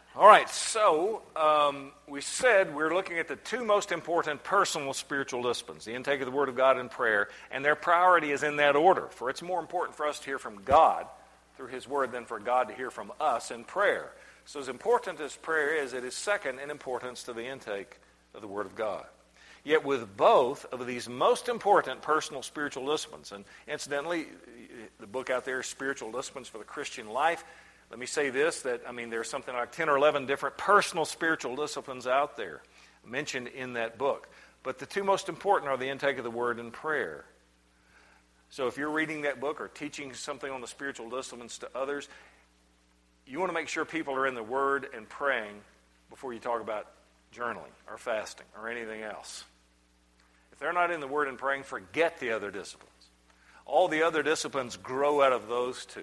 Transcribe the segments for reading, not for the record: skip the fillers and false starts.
All right, so we said we're looking at the two most important personal spiritual disciplines, the intake of the Word of God and prayer, and their priority is in that order. For it's more important for us to hear from God through His Word than for God to hear from us in prayer. So as important as prayer is, it is second in importance to the intake of the Word of God. Yet with both of these most important personal spiritual disciplines, and incidentally, the book out there is Spiritual Disciplines for the Christian Life. Let me say this, there's something like 10 or 11 different personal spiritual disciplines out there mentioned in that book. But the two most important are the intake of the Word and prayer. So if you're reading that book or teaching something on the spiritual disciplines to others, you want to make sure people are in the Word and praying before you talk about journaling or fasting or anything else. If they're not in the Word and praying, forget the other disciplines. All the other disciplines grow out of those two.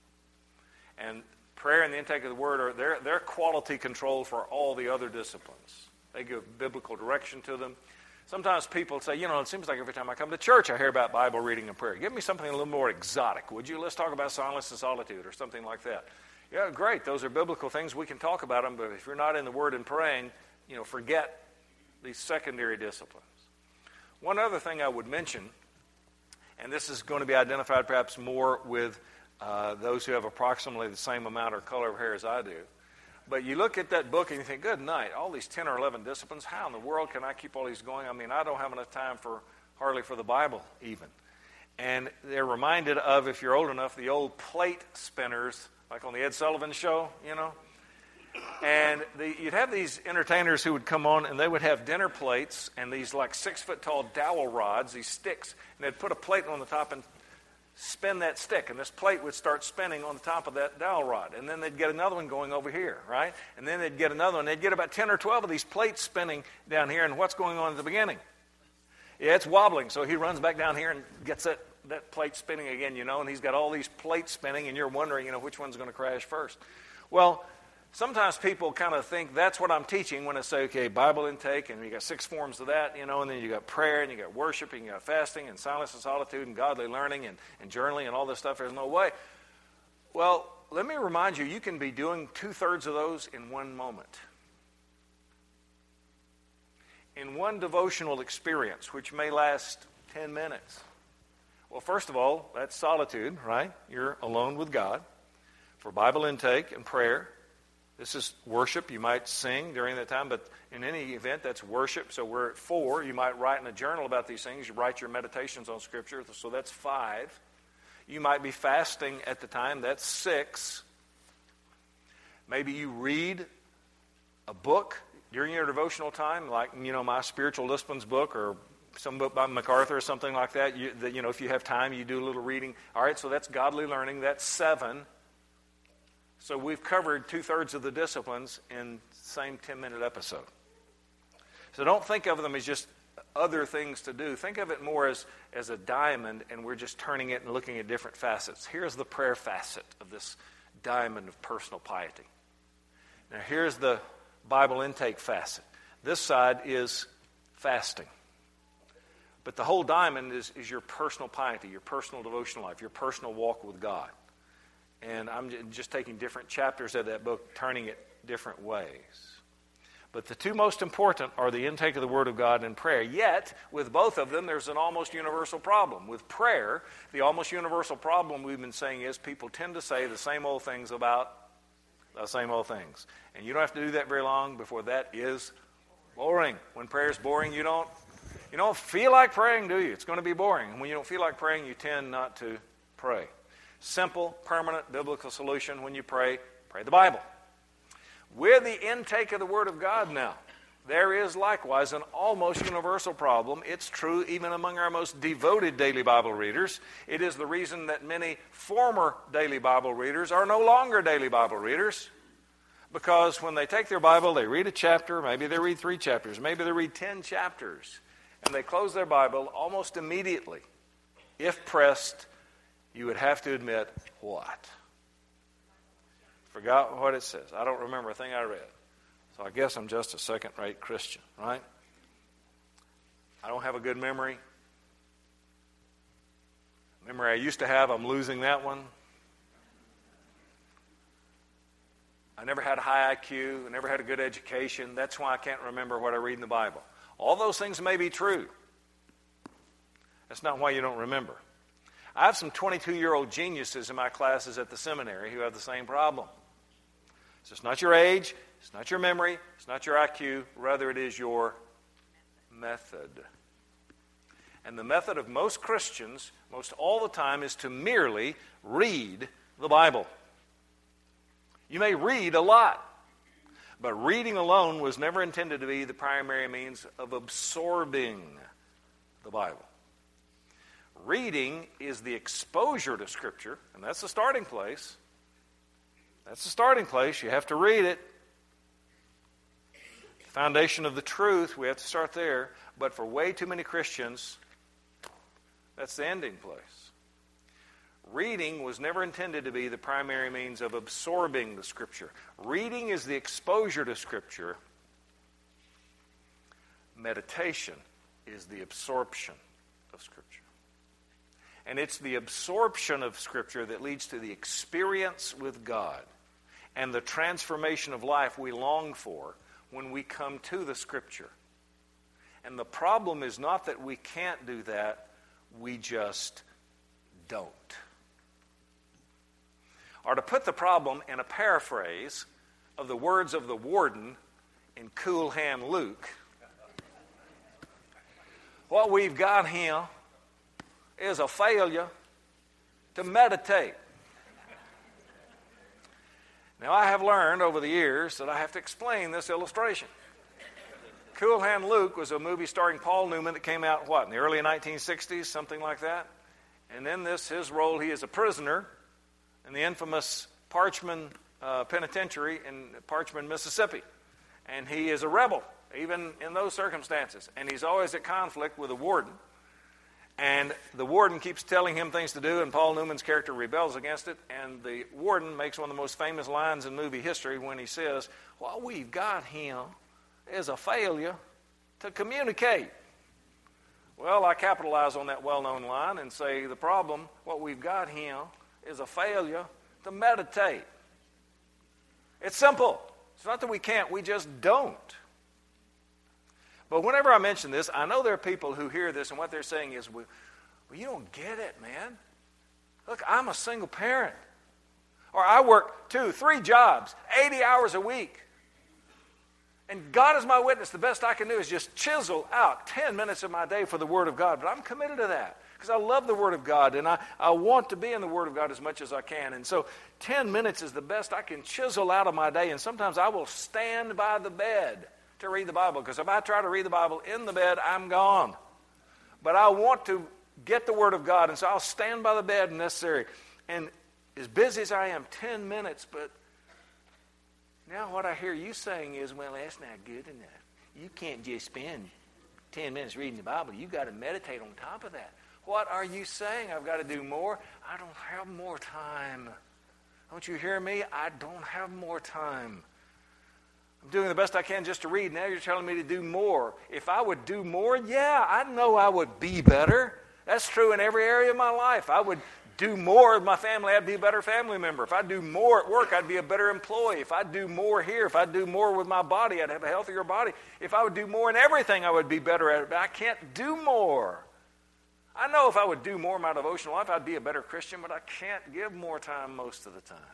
And prayer and the intake of the Word are they're quality control for all the other disciplines. They give biblical direction to them. Sometimes people say, it seems like every time I come to church I hear about Bible reading and prayer. Give me something a little more exotic, would you? Let's talk about silence and solitude or something like that. Yeah, great. Those are biblical things. We can talk about them, but if you're not in the Word and praying, forget these secondary disciplines. One other thing I would mention, and this is going to be identified perhaps more with those who have approximately the same amount or color of hair as I do. But you look at that book and you think, good night, all these 10 or 11 disciplines, how in the world can I keep all these going? I don't have enough time hardly for the Bible even. And they're reminded of, if you're old enough, the old plate spinners, like on the Ed Sullivan Show, And you'd have these entertainers who would come on and they would have dinner plates and these like 6-foot-tall dowel rods, these sticks, and they'd put a plate on the top and spin that stick, and this plate would start spinning on the top of that dowel rod, and then they'd get another one going over here, right? And then they'd get another one. They'd get about 10 or 12 of these plates spinning down here, and what's going on at the beginning? Yeah, it's wobbling, so he runs back down here and gets that plate spinning again, and he's got all these plates spinning, and you're wondering, which one's going to crash first. Well, sometimes people kind of think that's what I'm teaching when I say, okay, Bible intake, and you got 6 forms of that, and then you got prayer, and you got worship, and you got fasting, and silence and solitude, and godly learning, and journaling, and all this stuff. There's no way. Well, let me remind you, you can be doing 2/3 of those in one moment. In one devotional experience, which may last 10 minutes. Well, first of all, that's solitude, right? You're alone with God for Bible intake and prayer. This is worship. You might sing during that time, but in any event, that's worship. So we're at 4. You might write in a journal about these things. You write your meditations on Scripture, so that's 5. You might be fasting at the time. That's 6. Maybe you read a book during your devotional time, like, my Spiritual Disciplines book or some book by MacArthur or something like that. If you have time, you do a little reading. All right, so that's godly learning. That's 7. So we've covered 2/3 of the disciplines in the same 10-minute episode. So don't think of them as just other things to do. Think of it more as a diamond, and we're just turning it and looking at different facets. Here's the prayer facet of this diamond of personal piety. Now here's the Bible intake facet. This side is fasting. But the whole diamond is your personal piety, your personal devotional life, your personal walk with God. And I'm just taking different chapters of that book, turning it different ways. But the two most important are the intake of the Word of God and prayer. Yet, with both of them, there's an almost universal problem. With prayer, the almost universal problem we've been saying is people tend to say the same old things about the same old things. And you don't have to do that very long before that is boring. When prayer is boring, you don't feel like praying, do you? It's going to be boring. And when you don't feel like praying, you tend not to pray. Simple, permanent, biblical solution when you pray the Bible. With the intake of the Word of God now, there is likewise an almost universal problem. It's true even among our most devoted daily Bible readers. It is the reason that many former daily Bible readers are no longer daily Bible readers. Because when they take their Bible, they read a chapter, maybe they read 3 chapters, maybe they read 10 chapters, and they close their Bible almost immediately. If pressed, you would have to admit, what? Forgot what it says. I don't remember a thing I read. So I guess I'm just a second-rate Christian, right? I don't have a good memory. Memory I used to have, I'm losing that one. I never had a high IQ. I never had a good education. That's why I can't remember what I read in the Bible. All those things may be true. That's not why you don't remember. I have some 22-year-old geniuses in my classes at the seminary who have the same problem. So it's not your age, it's not your memory, it's not your IQ, rather it is your method. And the method of most Christians, most all the time, is to merely read the Bible. You may read a lot, but reading alone was never intended to be the primary means of absorbing the Bible. Reading is the exposure to Scripture, and that's the starting place. That's the starting place. You have to read it. The foundation of the truth, we have to start there. But for way too many Christians, that's the ending place. Reading was never intended to be the primary means of absorbing the Scripture. Reading is the exposure to Scripture. Meditation is the absorption of Scripture. And it's the absorption of Scripture that leads to the experience with God and the transformation of life we long for when we come to the Scripture. And the problem is not that we can't do that, we just don't. Or to put the problem in a paraphrase of the words of the warden in Cool Hand Luke, what we've got here is a failure to meditate. Now, I have learned over the years that I have to explain this illustration. Cool Hand Luke was a movie starring Paul Newman that came out, in the early 1960s, something like that. And in his role, he is a prisoner in the infamous Parchman Penitentiary in Parchman, Mississippi. And he is a rebel, even in those circumstances. And he's always at conflict with the warden. And the warden keeps telling him things to do, and Paul Newman's character rebels against it. And the warden makes one of the most famous lines in movie history when he says, "What we've got here is a failure to communicate." Well, I capitalize on that well-known line and say the problem, what we've got here, is a failure to meditate. It's simple. It's not that we can't, we just don't. But whenever I mention this, I know there are people who hear this and what they're saying is, well, you don't get it, man. Look, I'm a single parent. Or I work 2, 3 jobs, 80 hours a week. And God is my witness. The best I can do is just chisel out 10 minutes of my day for the Word of God. But I'm committed to that because I love the Word of God and I want to be in the Word of God as much as I can. And so 10 minutes is the best I can chisel out of my day. And sometimes I will stand by the bed to read the Bible, because if I try to read the Bible in the bed, I'm gone. But I want to get the Word of God, and so I'll stand by the bed if necessary. And as busy as I am, 10 minutes, but now what I hear you saying is, well, that's not good enough. You can't just spend 10 minutes reading the Bible. You've got to meditate on top of that. What are you saying? I've got to do more? I don't have more time. Don't you hear me? I don't have more time. I'm doing the best I can just to read. Now you're telling me to do more. If I would do more, yeah, I know I would be better. That's true in every area of my life. I would do more with my family, I'd be a better family member. If I do more at work, I'd be a better employee. If I do more here, if I do more with my body, I'd have a healthier body. If I would do more in everything, I would be better at it. But I can't do more. I know if I would do more in my devotional life, I'd be a better Christian, but I can't give more time most of the time.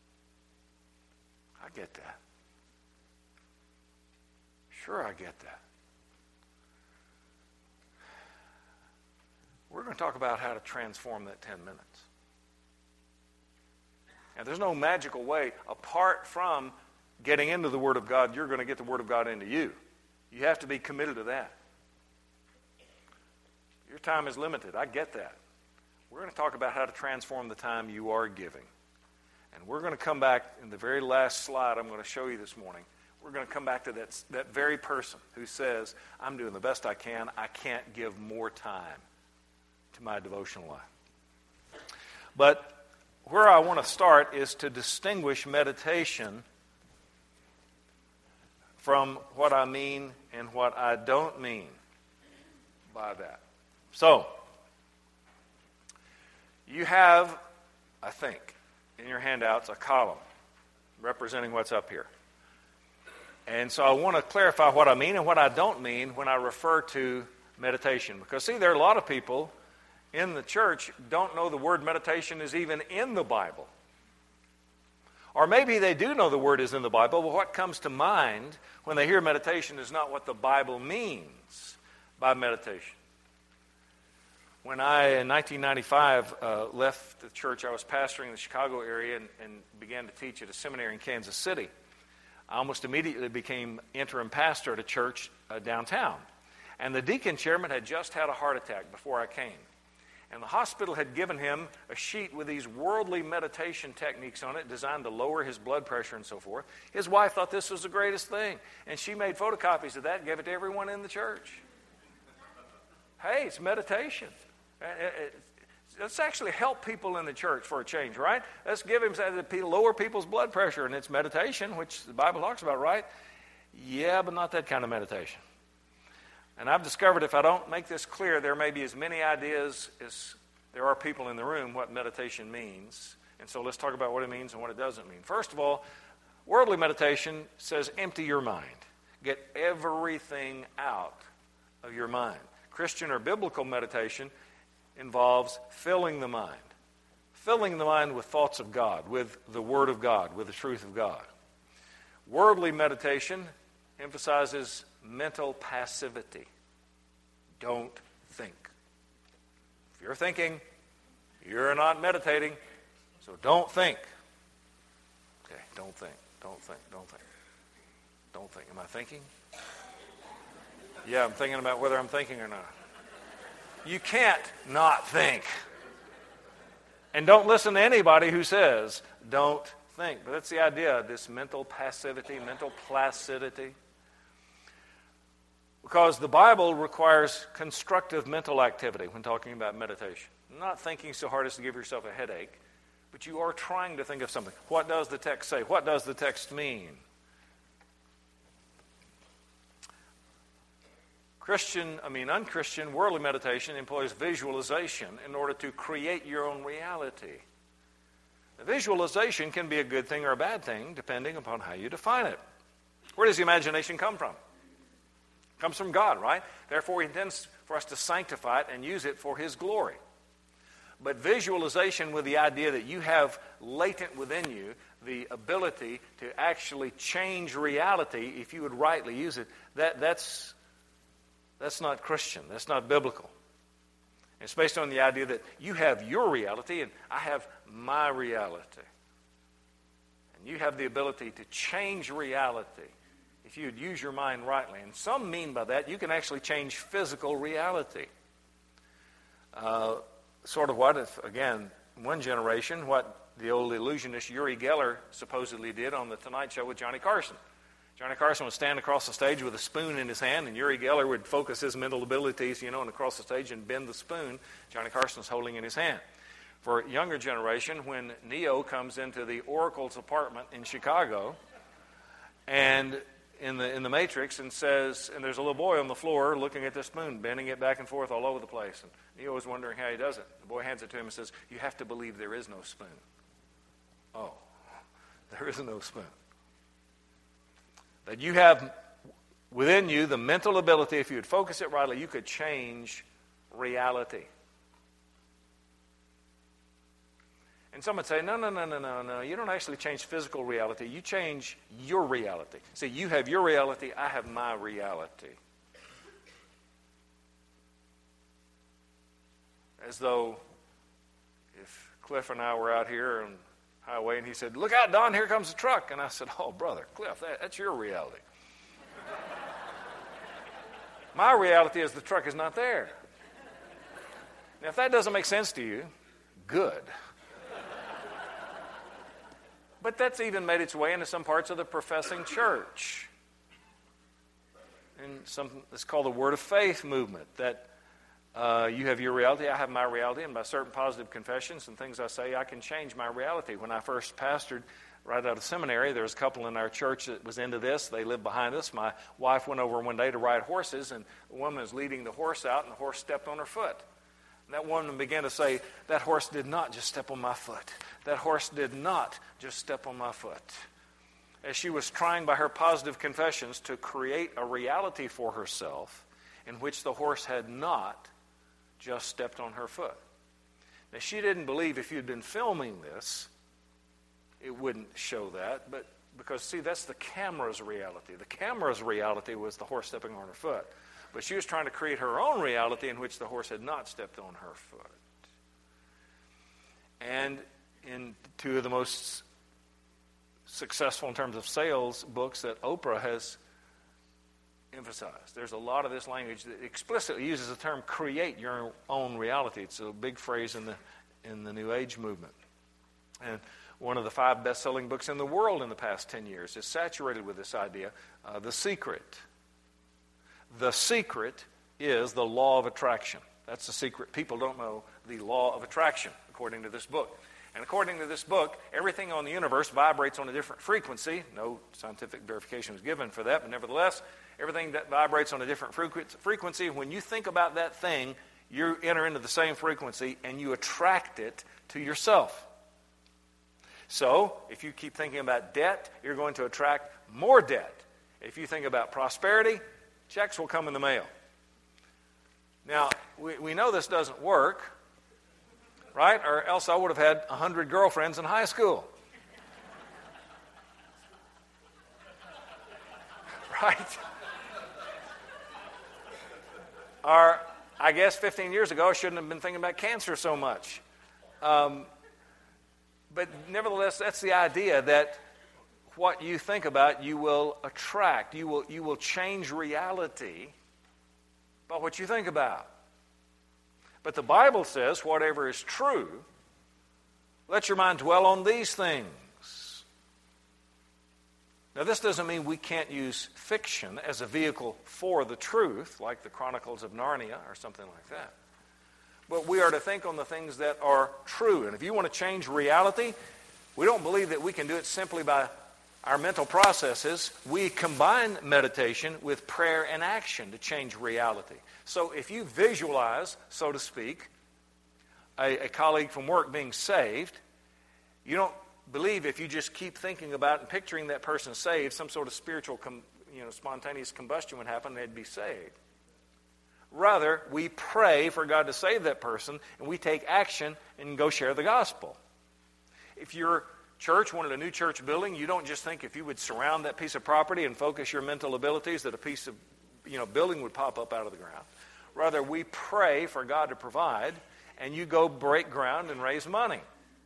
I get that. Sure, I get that. We're going to talk about how to transform that 10 minutes. And there's no magical way, apart from getting into the Word of God, you're going to get the Word of God into you. You have to be committed to that. Your time is limited. I get that. We're going to talk about how to transform the time you are giving. And we're going to come back in the very last slide I'm going to show you this morning. We're going to come back to that very person who says, I'm doing the best I can. I can't give more time to my devotional life. But where I want to start is to distinguish meditation from what I mean and what I don't mean by that. So, you have, I think, in your handouts a column. representing what's up here. And so I want to clarify what I mean and what I don't mean when I refer to meditation. Because, see, there are a lot of people in the church don't know the word meditation is even in the Bible. Or maybe they do know the word is in the Bible, but what comes to mind when they hear meditation is not what the Bible means by meditation. When I, in 1995, left the church I was pastoring in the Chicago area and began to teach at a seminary in Kansas City, I almost immediately became interim pastor at a church downtown. And the deacon chairman had just had a heart attack before I came. And the hospital had given him a sheet with these worldly meditation techniques on it designed to lower his blood pressure and so forth. His wife thought this was the greatest thing. And she made photocopies of that and gave it to everyone in the church. Hey, it's meditation. Let's actually help people in the church for a change, right? Let's give him to lower people's blood pressure. And it's meditation, which the Bible talks about, right? Yeah, but not that kind of meditation. And I've discovered if I don't make this clear, there may be as many ideas as there are people in the room what meditation means. And so let's talk about what it means and what it doesn't mean. First of all, worldly meditation says empty your mind. Get everything out of your mind. Christian or biblical meditation involves filling the mind. Filling the mind with thoughts of God, with the Word of God, with the truth of God. Worldly meditation emphasizes mental passivity. Don't think. If you're thinking, you're not meditating, so don't think. Okay, don't think, don't think, don't think. Don't think. Am I thinking? Yeah, I'm thinking about whether I'm thinking or not. You can't not think. And don't listen to anybody who says, don't think. But that's the idea, this mental passivity, mental placidity. Because the Bible requires constructive mental activity when talking about meditation. Not thinking so hard as to give yourself a headache, but you are trying to think of something. What does the text say? What does the text mean? Unchristian, worldly meditation employs visualization in order to create your own reality. The visualization can be a good thing or a bad thing, depending upon how you define it. Where does the imagination come from? It comes from God, right? Therefore, He intends for us to sanctify it and use it for His glory. But visualization with the idea that you have latent within you the ability to actually change reality, if you would rightly use it, that's not Christian. That's not biblical. It's based on the idea that you have your reality and I have my reality. And you have the ability to change reality if you would use your mind rightly. And some mean by that you can actually change physical reality. Sort of what if, again, one generation, what the old illusionist Uri Geller supposedly did on The Tonight Show with Johnny Carson. Johnny Carson would stand across the stage with a spoon in his hand, and Uri Geller would focus his mental abilities, and across the stage and bend the spoon Johnny Carson's holding in his hand. For a younger generation, when Neo comes into the Oracle's apartment in Chicago, and in the Matrix, and says, and there's a little boy on the floor looking at the spoon, bending it back and forth all over the place, and Neo is wondering how he does it. The boy hands it to him and says, "You have to believe there is no spoon." Oh, there is no spoon. That you have within you the mental ability, if you would focus it rightly, you could change reality. And some would say, no, you don't actually change physical reality. You change your reality. See, you have your reality, I have my reality. As though if Cliff and I were out here on the highway and he said, "Look out, Don, here comes a truck." And I said, "Oh, brother, Cliff, that's your reality." My reality is the truck is not there. Now, if that doesn't make sense to you, good. But that's even made its way into some parts of the professing church. And it's called the Word of Faith movement, that you have your reality, I have my reality, and by certain positive confessions and things I say, I can change my reality. When I first pastored right out of seminary, there was a couple in our church that was into this. They lived behind us. My wife went over one day to ride horses, and a woman was leading the horse out, and the horse stepped on her foot. And that woman began to say, "That horse did not just step on my foot. That horse did not just step on my foot." as she was trying by her positive confessions to create a reality for herself in which the horse had not just stepped on her foot. Now, she didn't believe if you'd been filming this, it wouldn't show that, but because, see, that's the camera's reality. The camera's reality was the horse stepping on her foot. But she was trying to create her own reality in which the horse had not stepped on her foot. And in two of the most successful in terms of sales books that Oprah has emphasized, there's a lot of this language that explicitly uses the term create your own reality. It's a big phrase in the New Age movement. And one of the 5 best-selling books in the world in the past 10 years is saturated with this idea, The Secret. The secret is the law of attraction. That's the secret. People don't know the law of attraction, according to this book. And according to this book, everything on the universe vibrates on a different frequency. No scientific verification was given for that, but nevertheless, everything that vibrates on a different frequency, when you think about that thing, you enter into the same frequency and you attract it to yourself. So, if you keep thinking about debt, you're going to attract more debt. If you think about prosperity, checks will come in the mail. Now, we know this doesn't work, right? Or else I would have had 100 girlfriends in high school. Right? Or, I guess 15 years ago, I shouldn't have been thinking about cancer so much. But nevertheless, that's the idea that what you think about, you will attract. You will change reality by what you think about. But the Bible says, whatever is true, let your mind dwell on these things. Now, this doesn't mean we can't use fiction as a vehicle for the truth, like the Chronicles of Narnia or something like that. But we are to think on the things that are true. And if you want to change reality, we don't believe that we can do it simply by our mental processes. We combine meditation with prayer and action to change reality. So if you visualize, so to speak, a colleague from work being saved, you don't believe if you just keep thinking about and picturing that person saved, some sort of spiritual, spontaneous combustion would happen and they'd be saved. Rather, we pray for God to save that person, and we take action and go share the gospel. If your church wanted a new church building, you don't just think if you would surround that piece of property and focus your mental abilities that a piece of building would pop up out of the ground. Rather, we pray for God to provide, and you go break ground and raise money.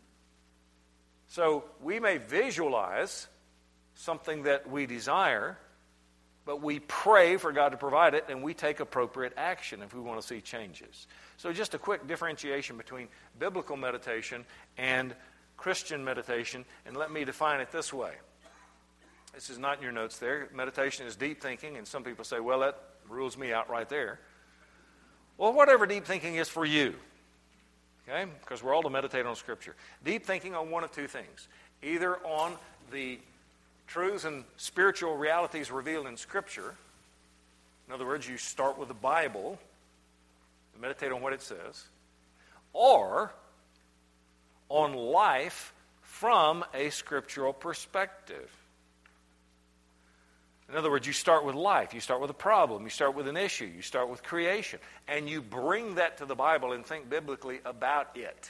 So we may visualize something that we desire, but we pray for God to provide it, and we take appropriate action if we want to see changes. So just a quick differentiation between biblical meditation and Christian meditation, and let me define it this way. This is not in your notes there. Meditation is deep thinking, and some people say, well, that rules me out right there. Well, whatever deep thinking is for you, okay, because we're all to meditate on Scripture. Deep thinking on one of two things. Either on the truths and spiritual realities revealed in Scripture. In other words, you start with the Bible and meditate on what it says. Or on life from a scriptural perspective. In other words, you start with life. You start with a problem. You start with an issue. You start with creation. And you bring that to the Bible and think biblically about it.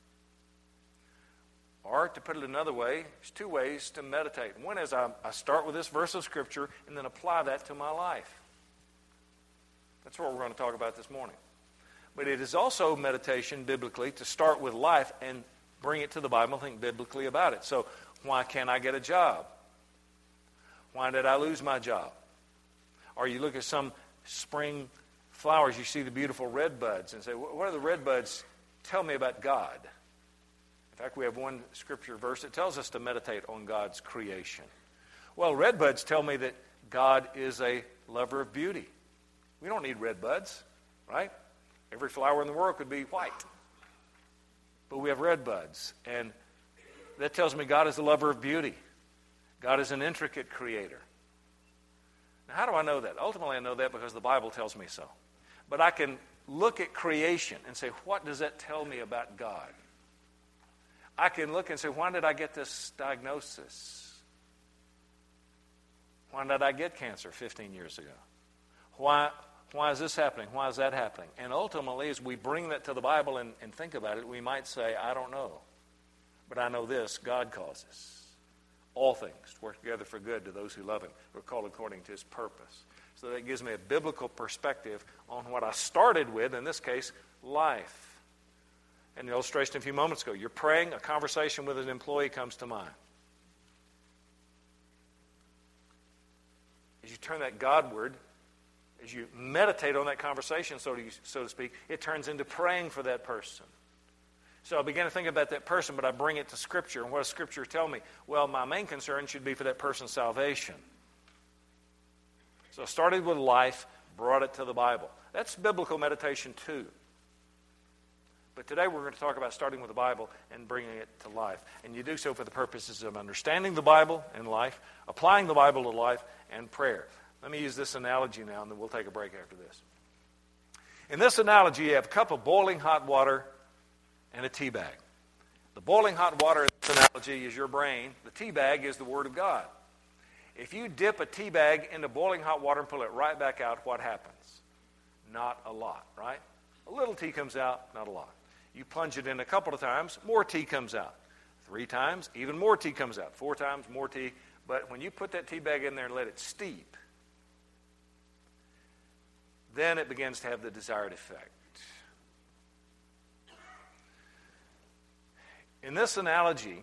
Or, to put it another way, there's 2 ways to meditate. One is I start with this verse of Scripture and then apply that to my life. That's what we're going to talk about this morning. But it is also meditation biblically to start with life and bring it to the Bible and think biblically about it. So, why can't I get a job? Why did I lose my job? Or you look at some spring flowers, you see the beautiful red buds and say, what do the red buds tell me about God? In fact, we have one scripture verse that tells us to meditate on God's creation. Well, red buds tell me that God is a lover of beauty. We don't need red buds, right? Every flower in the world could be white. But we have red buds, and that tells me God is a lover of beauty. God is an intricate creator. Now, how do I know that? Ultimately, I know that because the Bible tells me so. But I can look at creation and say, what does that tell me about God? I can look and say, why did I get this diagnosis? Why did I get cancer 15 years ago? Why is this happening? Why is that happening? And ultimately, as we bring that to the Bible and think about it, we might say, I don't know. But I know this, God causes all things to work together for good to those who love Him, who are called according to His purpose. So that gives me a biblical perspective on what I started with, in this case, life. An illustration a few moments ago. You're praying, a conversation with an employee comes to mind. As you turn that Godward, as you meditate on that conversation, so to speak, it turns into praying for that person. So I begin to think about that person, but I bring it to Scripture. And what does Scripture tell me? Well, my main concern should be for that person's salvation. So I started with life, brought it to the Bible. That's biblical meditation too. But today we're going to talk about starting with the Bible and bringing it to life. And you do so for the purposes of understanding the Bible and life, applying the Bible to life, and prayer. Let me use this analogy now, and then we'll take a break after this. In this analogy, you have a cup of boiling hot water and a tea bag. The boiling hot water in this analogy is your brain. The tea bag is the Word of God. If you dip a tea bag into boiling hot water and pull it right back out, what happens? Not a lot, right? A little tea comes out, not a lot. You plunge it in a couple of times, more tea comes out. 3 times, even more tea comes out. 4 times, more tea. But when you put that tea bag in there and let it steep, then it begins to have the desired effect. In this analogy,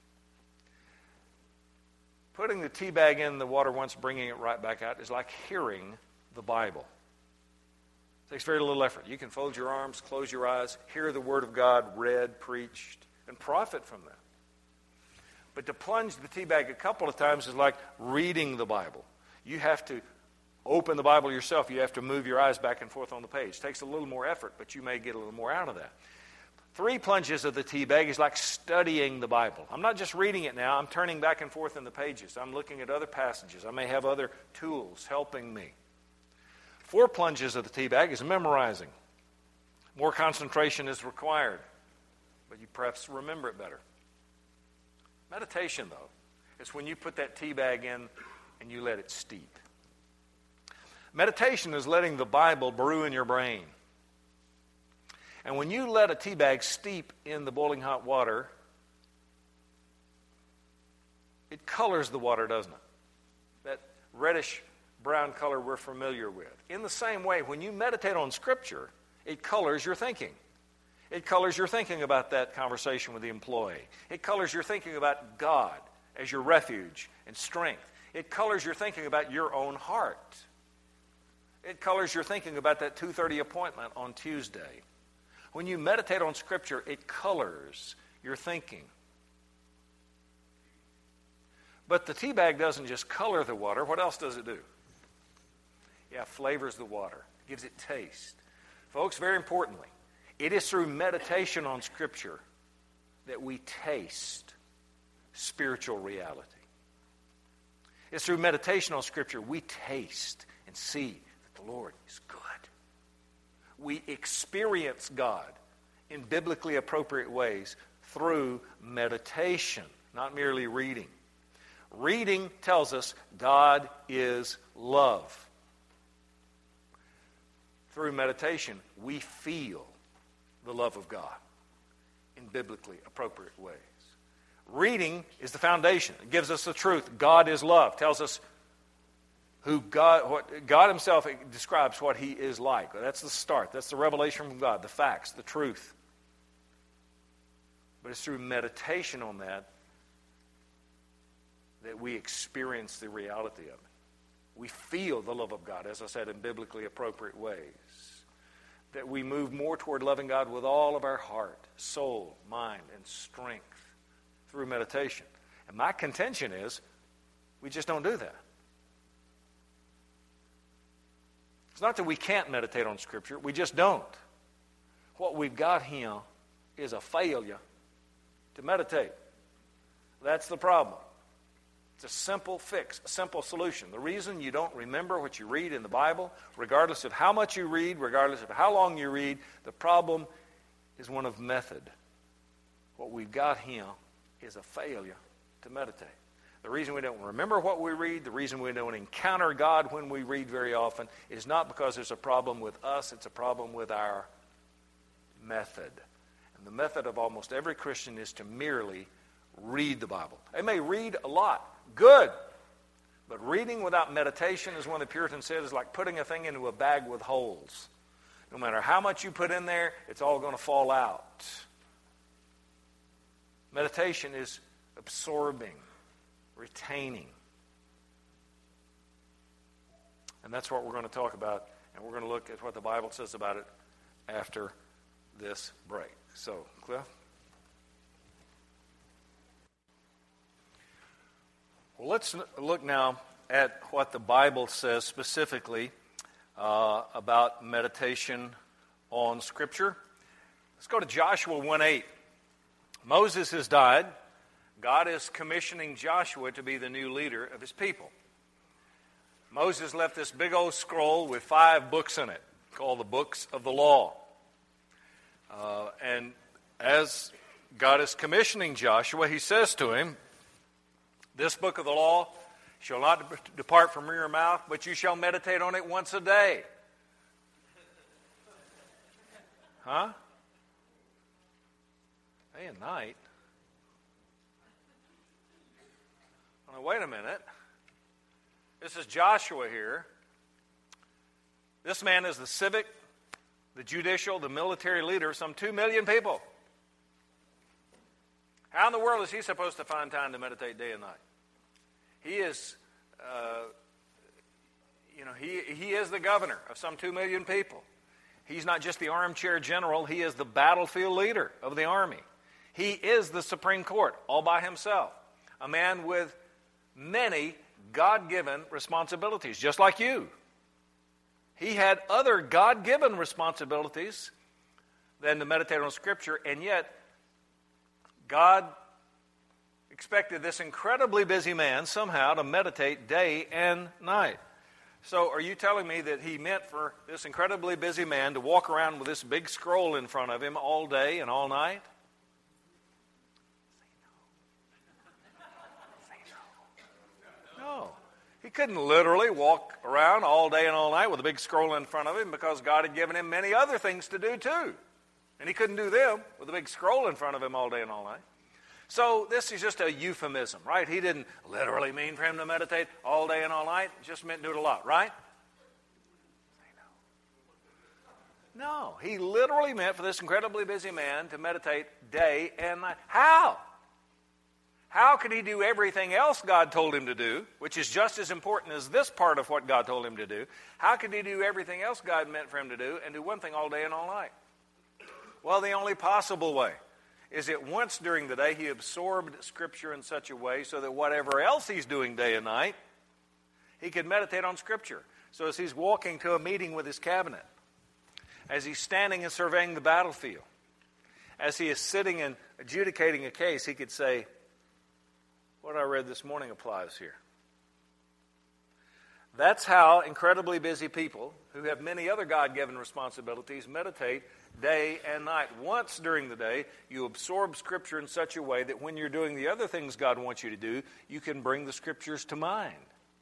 putting the tea bag in the water once, bringing it right back out, is like hearing the Bible. It takes very little effort. You can fold your arms, close your eyes, hear the Word of God read, preached, and profit from that. But to plunge the tea bag a couple of times is like reading the Bible. You have to open the Bible yourself. You have to move your eyes back and forth on the page. It takes a little more effort, but you may get a little more out of that. 3 plunges of the tea bag is like studying the Bible. I'm not just reading it now. I'm turning back and forth in the pages. I'm looking at other passages. I may have other tools helping me. 4 plunges of the tea bag is memorizing. More concentration is required, but you perhaps remember it better. Meditation, though, is when you put that tea bag in and you let it steep. Meditation is letting the Bible brew in your brain. And when you let a tea bag steep in the boiling hot water, it colors the water, doesn't it? That reddish brown color we're familiar with. In the same way, when you meditate on Scripture, it colors your thinking. It colors your thinking about that conversation with the employee. It colors your thinking about God as your refuge and strength. It colors your thinking about your own heart. It colors your thinking about that 2:30 appointment on Tuesday. When you meditate on Scripture, it colors your thinking. But the tea bag doesn't just color the water. What else does it do? Yeah, flavors the water. Gives it taste. Folks, very importantly, it is through meditation on Scripture that we taste spiritual reality. It's through meditation on Scripture we taste and see that the Lord is good. We experience God in biblically appropriate ways through meditation, not merely reading. Reading tells us God is love. Through meditation, we feel the love of God in biblically appropriate ways. Reading is the foundation. It gives us the truth. God is love. Tells us what God Himself describes what He is like. That's the start. That's the revelation from God, the facts, the truth. But it's through meditation on that we experience the reality of it. We feel the love of God, as I said, in biblically appropriate ways. That we move more toward loving God with all of our heart, soul, mind, and strength through meditation. And my contention is, we just don't do that. It's not that we can't meditate on Scripture, we just don't. What we've got here is a failure to meditate. That's the problem. It's a simple fix, a simple solution. The reason you don't remember what you read in the Bible, regardless of how much you read, regardless of how long you read, the problem is one of method. What we've got here is a failure to meditate. The reason we don't remember what we read, the reason we don't encounter God when we read very often, is not because there's a problem with us, it's a problem with our method. And the method of almost every Christian is to merely read the Bible. They may read a lot. Good. But reading without meditation, as one of the Puritans said, is like putting a thing into a bag with holes. No matter how much you put in there, it's all going to fall out. Meditation is absorbing, retaining. And that's what we're going to talk about, and we're going to look at what the Bible says about it after this break. So, Cliff? Well, let's look now at what the Bible says specifically about meditation on Scripture. Let's go to Joshua 1:8. Moses has died. God is commissioning Joshua to be the new leader of his people. Moses left this big old scroll with 5 books in it, called the Books of the Law. And as God is commissioning Joshua, he says to him, "This book of the law shall not depart from your mouth, but you shall meditate on it once a day." Huh? Day and night? Now, wait a minute. This is Joshua here. This man is the civic, the judicial, the military leader of some 2 million people. How in the world is he supposed to find time to meditate day and night? He is, he is the governor of some 2 million people. He's not just the armchair general, he is the battlefield leader of the army. He is the Supreme Court all by himself. A man with many God-given responsibilities, just like you. He had other God-given responsibilities than to meditate on Scripture, and yet God expected this incredibly busy man somehow to meditate day and night. So are you telling me that he meant for this incredibly busy man to walk around with this big scroll in front of him all day and all night? No. He couldn't literally walk around all day and all night with a big scroll in front of him because God had given him many other things to do too. And he couldn't do them with a big scroll in front of him all day and all night. So this is just a euphemism, right? He didn't literally mean for him to meditate all day and all night. It just meant do it a lot, right? No, he literally meant for this incredibly busy man to meditate day and night. How? How could he do everything else God told him to do, which is just as important as this part of what God told him to do? How could he do everything else God meant for him to do and do one thing all day and all night? Well, the only possible way is that once during the day he absorbed Scripture in such a way so that whatever else he's doing day and night, he could meditate on Scripture. So as he's walking to a meeting with his cabinet, as he's standing and surveying the battlefield, as he is sitting and adjudicating a case, he could say, what I read this morning applies here. That's how incredibly busy people who have many other God-given responsibilities meditate day and night. Once during the day, you absorb Scripture in such a way that when you're doing the other things God wants you to do, you can bring the Scriptures to mind.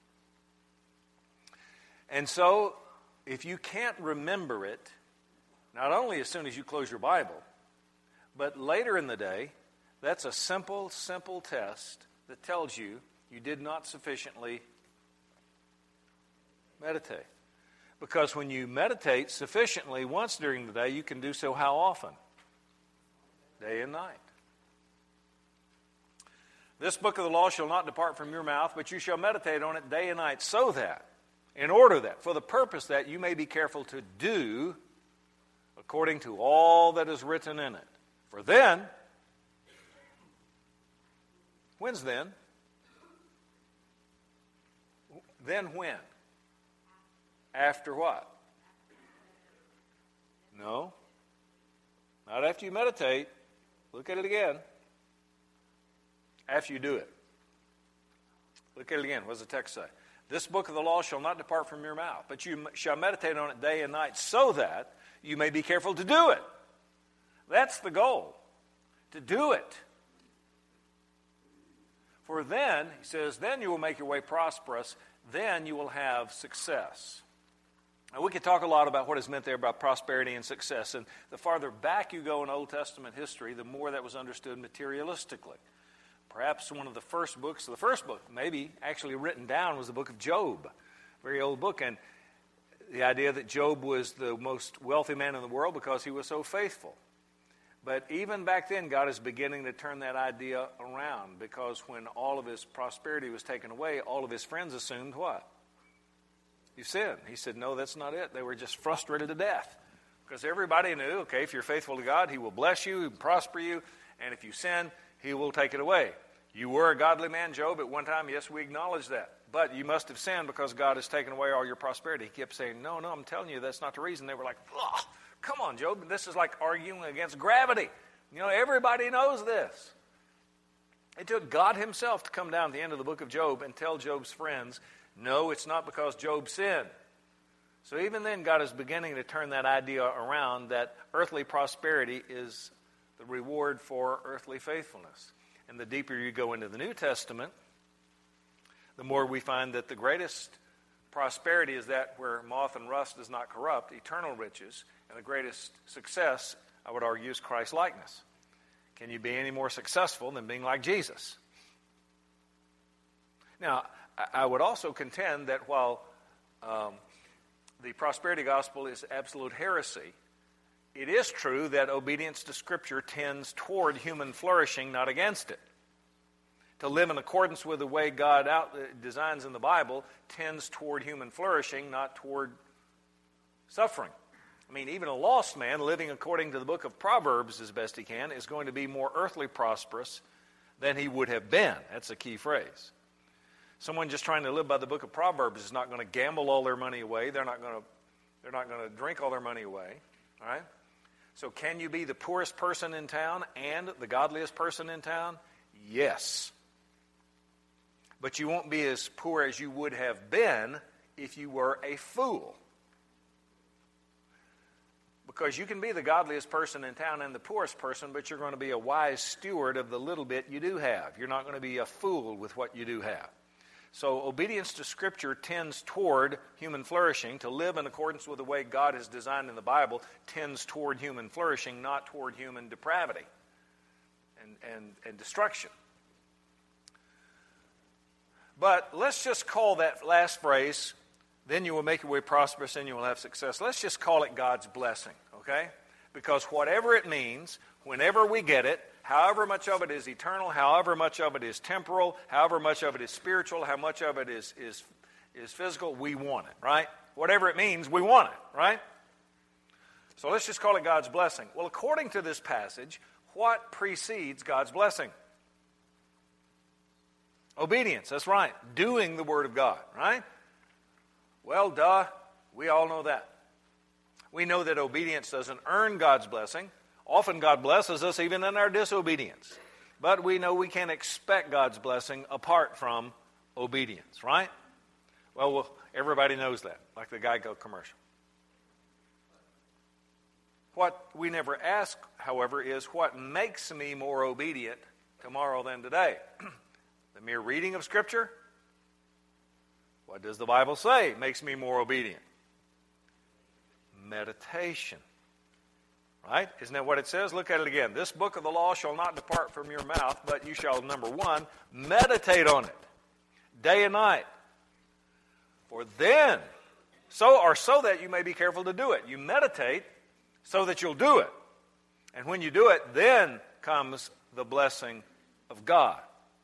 And so, if you can't remember it, not only as soon as you close your Bible, but later in the day, that's a simple test that tells you you did not sufficiently meditate. Because when you meditate sufficiently once during the day, you can do so how often? Day and night. This book of the law shall not depart from your mouth, but you shall meditate on it day and night, so that, in order that, for the purpose that you may be careful to do according to all that is written in it. For then, when's then? Then when? After what? No. Not after you meditate. Look at it again. After you do it. Look at it again. What does the text say? This book of the law shall not depart from your mouth, but you shall meditate on it day and night, so that you may be careful to do it. That's the goal. To do it. For then, he says, then you will make your way prosperous, then you will have success. Now, we could talk a lot about what is meant there about prosperity and success, and the farther back you go in Old Testament history, the more that was understood materialistically. Perhaps one of the first book, maybe actually written down, was the book of Job, very old book, and the idea that Job was the most wealthy man in the world because he was so faithful. But even back then, God is beginning to turn that idea around, because when all of his prosperity was taken away, all of his friends assumed what? You sinned. He said, no, that's not it. They were just frustrated to death, because everybody knew, okay, if you're faithful to God, he will bless you, he will prosper you, and if you sin, he will take it away. You were a godly man, Job, at one time. Yes, we acknowledge that. But you must have sinned because God has taken away all your prosperity. He kept saying, no, I'm telling you, that's not the reason. They were like, ugh. Come on, Job, this is like arguing against gravity. You know, everybody knows this. It took God himself to come down at the end of the book of Job and tell Job's friends, no, it's not because Job sinned. So even then, God is beginning to turn that idea around, that earthly prosperity is the reward for earthly faithfulness. And the deeper you go into the New Testament, the more we find that the greatest prosperity is that where moth and rust does not corrupt, eternal riches. And the greatest success, I would argue, is Christ-likeness. Can you be any more successful than being like Jesus? Now, I would also contend that while the prosperity gospel is absolute heresy, it is true that obedience to Scripture tends toward human flourishing, not against it. To live in accordance with the way God designs in the Bible tends toward human flourishing, not toward suffering. I mean, even a lost man living according to the book of Proverbs as best he can is going to be more earthly prosperous than he would have been. That's a key phrase. Someone just trying to live by the book of Proverbs is not going to gamble all their money away. They're not going to drink all their money away. All right? So can you be the poorest person in town and the godliest person in town? Yes. But you won't be as poor as you would have been if you were a fool. Because you can be the godliest person in town and the poorest person, but you're going to be a wise steward of the little bit you do have. You're not going to be a fool with what you do have. So obedience to Scripture tends toward human flourishing. To live in accordance with the way God has designed in the Bible tends toward human flourishing, not toward human depravity and destruction. But let's just call that last phrase, then you will make your way prosperous and you will have success. Let's just call it God's blessing, okay? Because whatever it means, whenever we get it, however much of it is eternal, however much of it is temporal, however much of it is spiritual, how much of it is physical, we want it, right? Whatever it means, we want it, right? So let's just call it God's blessing. Well, according to this passage, what precedes God's blessing? Obedience, that's right. Doing the Word of God, right? Well, duh, we all know that. We know that obedience doesn't earn God's blessing. Often God blesses us even in our disobedience. But we know we can't expect God's blessing apart from obedience, right? Well, everybody knows that, like the Geico commercial. What we never ask, however, is what makes me more obedient tomorrow than today? The mere reading of Scripture? What does the Bible say makes me more obedient? Meditation. Right? Isn't that what it says? Look at it again. This book of the law shall not depart from your mouth, but you shall, number one, meditate on it day and night. For then, so that you may be careful to do it. You meditate so that you'll do it. And when you do it, then comes the blessing of God.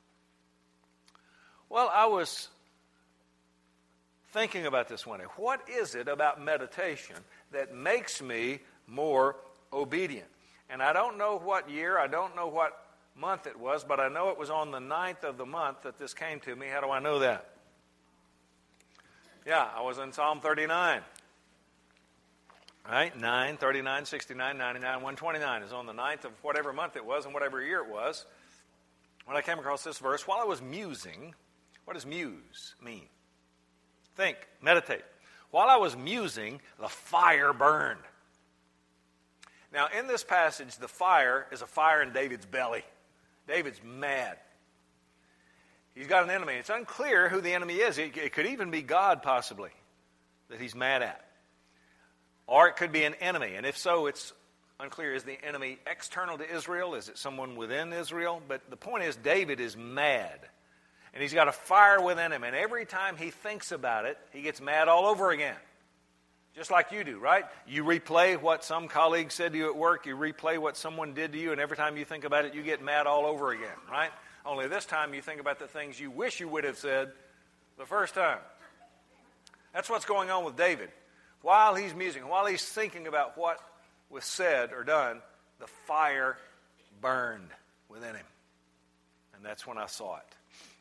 Well, I was thinking about this one day. What is it about meditation that makes me more obedient? And I don't know what year, I don't know what month it was, but I know it was on the 9th of the month that this came to me. How do I know that? Yeah, I was in Psalm 39. Right? 9, 39, 69, 99, 129 is on the 9th of whatever month it was and whatever year it was. When I came across this verse, while I was musing, what does muse mean? Think, meditate. While I was musing, the fire burned. Now, in this passage, the fire is a fire in David's belly. David's mad. He's got an enemy. It's unclear who the enemy is. It could even be God, possibly, that he's mad at. Or it could be an enemy. And if so, it's unclear. Is the enemy external to Israel? Is it someone within Israel? But the point is, David is mad. And he's got a fire within him. And every time he thinks about it, he gets mad all over again. Just like you do, right? You replay what some colleague said to you at work. You replay what someone did to you. And every time you think about it, you get mad all over again, right? Only this time you think about the things you wish you would have said the first time. That's what's going on with David. While he's musing, while he's thinking about what was said or done, the fire burned within him. And that's when I saw it.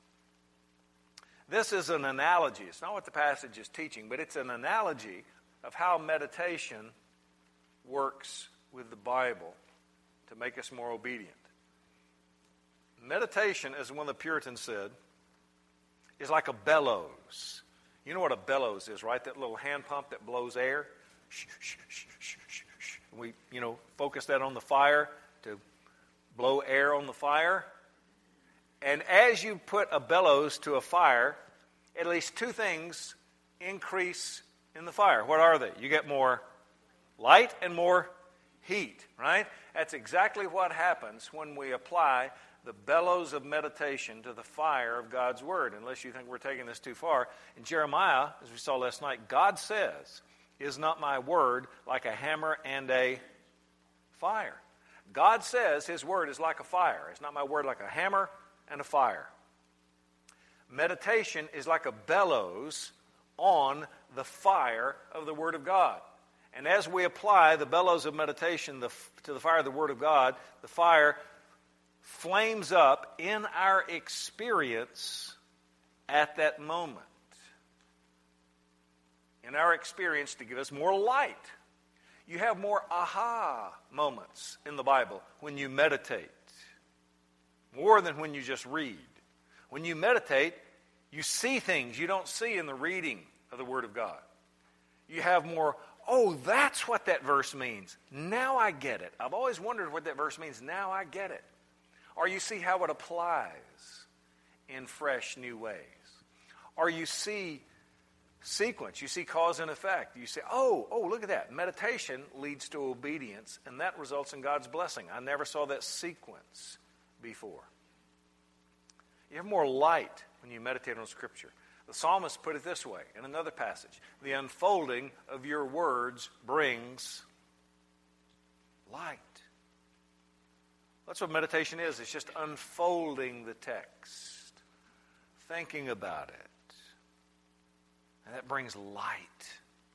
This is an analogy. It's not what the passage is teaching, but it's an analogy of how meditation works with the Bible to make us more obedient. Meditation, as one of the Puritans said, is like a bellows. You know what a bellows is, right? That little hand pump that blows air. We, focus that on the fire to blow air on the fire. And as you put a bellows to a fire, at least two things increase in the fire. What are they? You get more light and more heat, right? That's exactly what happens when we apply the bellows of meditation to the fire of God's Word, unless you think we're taking this too far. In Jeremiah, as we saw last night, God says, "Is not my word like a hammer and a fire?" God says His Word is like a fire. Is not my word like a hammer and a fire? Meditation is like a bellows on the fire of the Word of God. And as we apply the bellows of meditation to the fire of the Word of God, the fire flames up in our experience at that moment. In our experience to give us more light. You have more aha moments in the Bible when you meditate. More than when you just read. When you meditate, you see things you don't see in the reading of the Word of God. You have more, oh, that's what that verse means. Now I get it. I've always wondered what that verse means. Now I get it. Or you see how it applies in fresh new ways. Or you see sequence. You see cause and effect. You say, oh, look at that. Meditation leads to obedience, and that results in God's blessing. I never saw that sequence before. You have more light when you meditate on Scripture. The psalmist put it this way in another passage. The unfolding of your words brings light. That's what meditation is. It's just unfolding the text, thinking about it. And that brings light.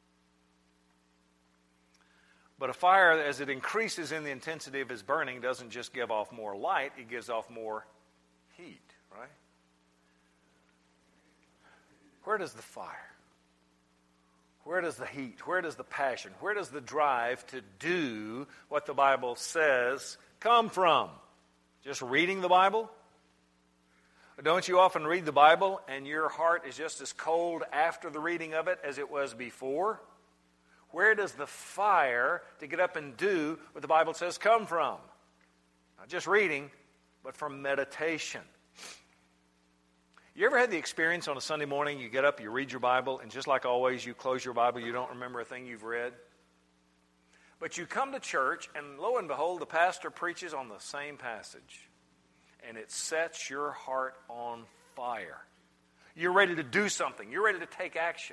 But a fire, as it increases in the intensity of its burning, doesn't just give off more light, it gives off more heat, right? Where does the fire, where does the heat, where does the passion, where does the drive to do what the Bible says come from? Just reading the Bible? Don't you often read the Bible and your heart is just as cold after the reading of it as it was before? Where does the fire to get up and do what the Bible says come from? Not just reading, but from meditation. You ever had the experience on a Sunday morning, you get up, you read your Bible, and just like always, you close your Bible, you don't remember a thing you've read? But you come to church, and lo and behold, the pastor preaches on the same passage. And it sets your heart on fire. You're ready to do something. You're ready to take action.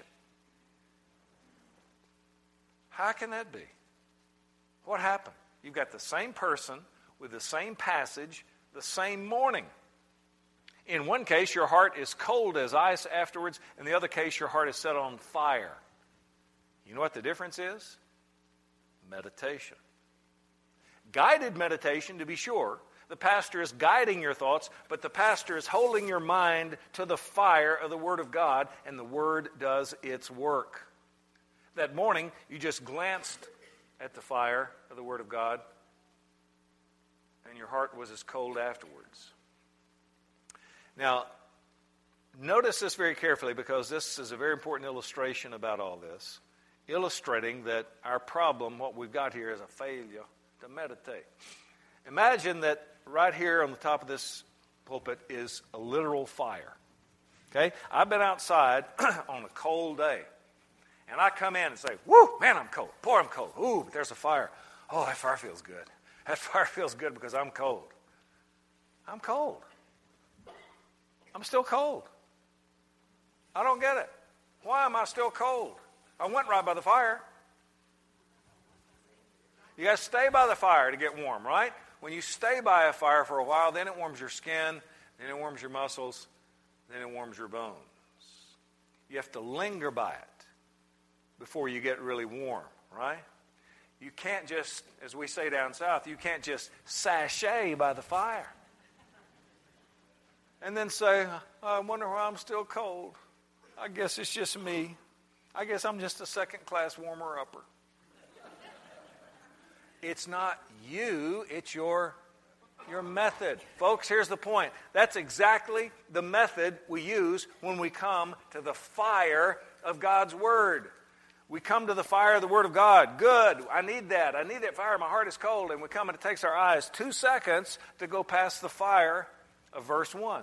How can that be? What happened? You've got the same person with the same passage the same morning. In one case, your heart is cold as ice afterwards. In the other case, your heart is set on fire. You know what the difference is? Meditation. Guided meditation, to be sure. The pastor is guiding your thoughts, but the pastor is holding your mind to the fire of the Word of God, and the Word does its work. That morning, you just glanced at the fire of the Word of God, and your heart was as cold afterwards. Now, notice this very carefully, because this is a very important illustration about all this, illustrating that our problem, what we've got here, is a failure to meditate. Imagine that right here on the top of this pulpit is a literal fire. Okay? I've been outside on a cold day, and I come in and say, whoo, man, I'm cold. Boy, I'm cold. Ooh, but there's a fire. Oh, that fire feels good. That fire feels good because I'm cold. I'm cold. I'm still cold. I don't get it. Why am I still cold? I went right by the fire. You got to stay by the fire to get warm, right? When you stay by a fire for a while, then it warms your skin, then it warms your muscles, then it warms your bones. You have to linger by it before you get really warm, right? You can't just, as we say down south, you can't just sashay by the fire and then say, I wonder why I'm still cold. I guess it's just me. I guess I'm just a second-class warmer-upper. It's not you, it's your method. Folks, here's the point. That's exactly the method we use when we come to the fire of God's Word. We come to the fire of the Word of God. Good. I need that. I need that fire. My heart is cold. And we come and it takes our eyes 2 seconds to go past the fire of verse 1.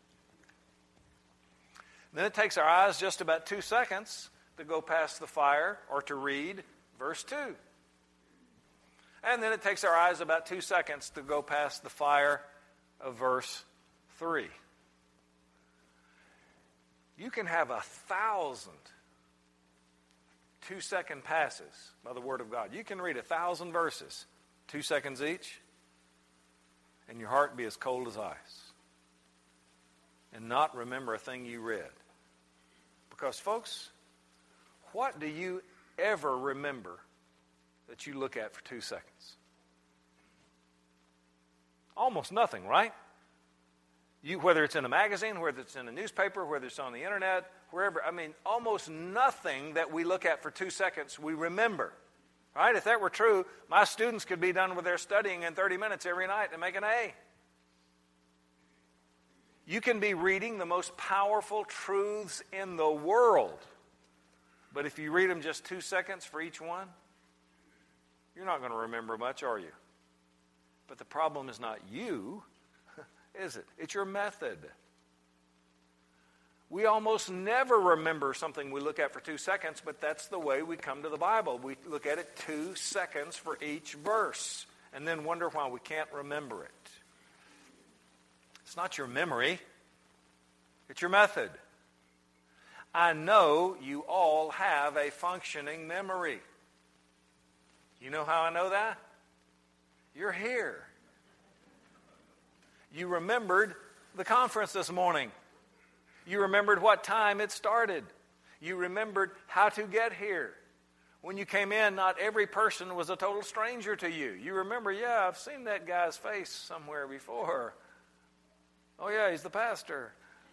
Then it takes our eyes just about 2 seconds to go past the fire or to read verse 2. And then it takes our eyes about 2 seconds to go past the fire of verse 3. You can have 1,000 2-second passes by the Word of God. You can read 1,000 verses, 2 seconds each, and your heart be as cold as ice and not remember a thing you read. Because, folks, what do you ever remember that you look at for 2 seconds? Almost nothing, right? Whether it's in a magazine, whether it's in a newspaper, whether it's on the internet, wherever. I mean, almost nothing that we look at for 2 seconds we remember. Right? If that were true, my students could be done with their studying in 30 minutes every night and make an A. You can be reading the most powerful truths in the world, but if you read them just 2 seconds for each one, you're not going to remember much, are you? But the problem is not you, is it? It's your method. We almost never remember something we look at for 2 seconds, but that's the way we come to the Bible. We look at it 2 seconds for each verse and then wonder why we can't remember it. It's not your memory. It's your method. I know you all have a functioning memory. You know how I know that? You're here. You remembered the conference this morning. You remembered what time it started. You remembered how to get here. When you came in, not every person was a total stranger to you. You remember, yeah, I've seen that guy's face somewhere before. Oh, yeah, he's the pastor.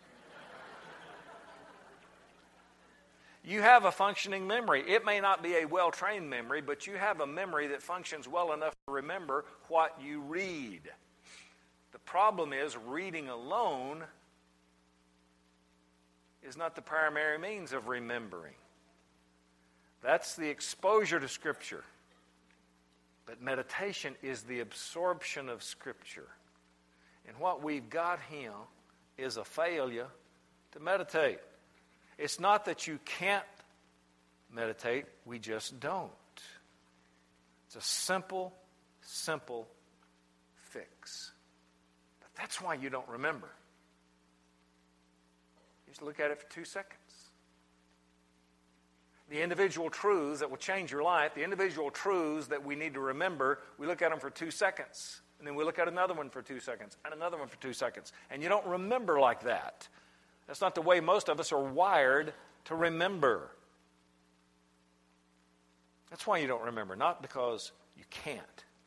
You have a functioning memory. It may not be a well-trained memory, but you have a memory that functions well enough to remember what you read. The problem is reading alone is not the primary means of remembering. That's the exposure to Scripture. But meditation is the absorption of Scripture. And what we've got here is a failure to meditate. It's not that you can't meditate, we just don't. It's a simple fix. But that's why you don't remember. You just look at it for 2 seconds. The individual truths that will change your life, the individual truths that we need to remember, we look at them for 2 seconds. And then we look at another one for 2 seconds, and another one for 2 seconds. And you don't remember like that. That's not the way most of us are wired to remember. That's why you don't remember, not because you can't.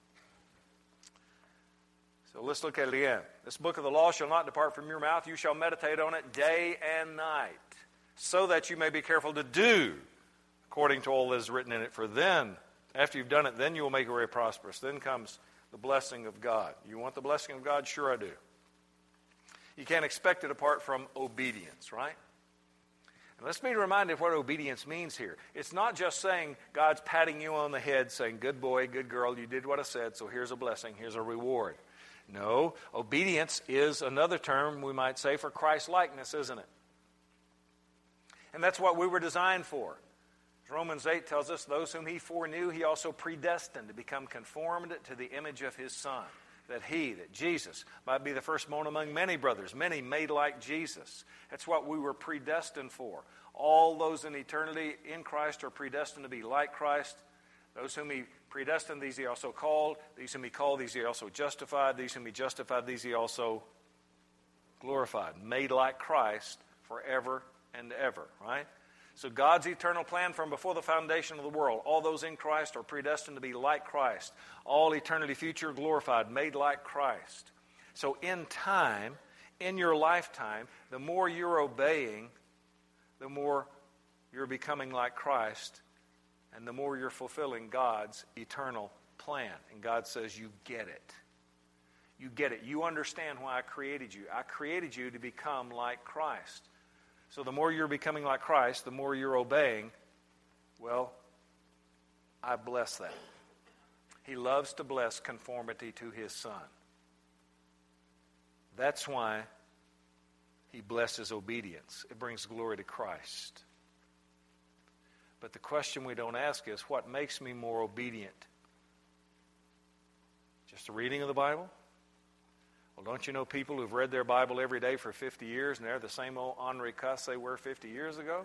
So let's look at it again. This book of the law shall not depart from your mouth. You shall meditate on it day and night, so that you may be careful to do according to all that is written in it. For then, after you've done it, then you will make your way prosperous. Then comes the blessing of God. You want the blessing of God? Sure I do. You can't expect it apart from obedience, right? And let's be reminded of what obedience means here. It's not just saying God's patting you on the head, saying, good boy, good girl, you did what I said, so here's a blessing, here's a reward. No, obedience is another term we might say for Christ-likeness, isn't it? And that's what we were designed for. Romans 8 tells us, those whom he foreknew, he also predestined to become conformed to the image of his Son, that Jesus, might be the firstborn among many brothers, many made like Jesus. That's what we were predestined for. All those in eternity in Christ are predestined to be like Christ. Those whom he predestined, these he also called. These whom he called, these he also justified. These whom he justified, these he also glorified. Made like Christ forever and ever, right? So God's eternal plan from before the foundation of the world, all those in Christ are predestined to be like Christ. All eternity future glorified, made like Christ. So in time, in your lifetime, the more you're obeying, the more you're becoming like Christ, and the more you're fulfilling God's eternal plan. And God says, you get it. You get it. You understand why I created you. I created you to become like Christ. So the more you're becoming like Christ, the more you're obeying, well, I bless that. He loves to bless conformity to his Son. That's why he blesses obedience. It brings glory to Christ. But the question we don't ask is, what makes me more obedient? Just the reading of the Bible? Well, don't you know people who've read their Bible every day for 50 years and they're the same old Henri Cuss they were 50 years ago?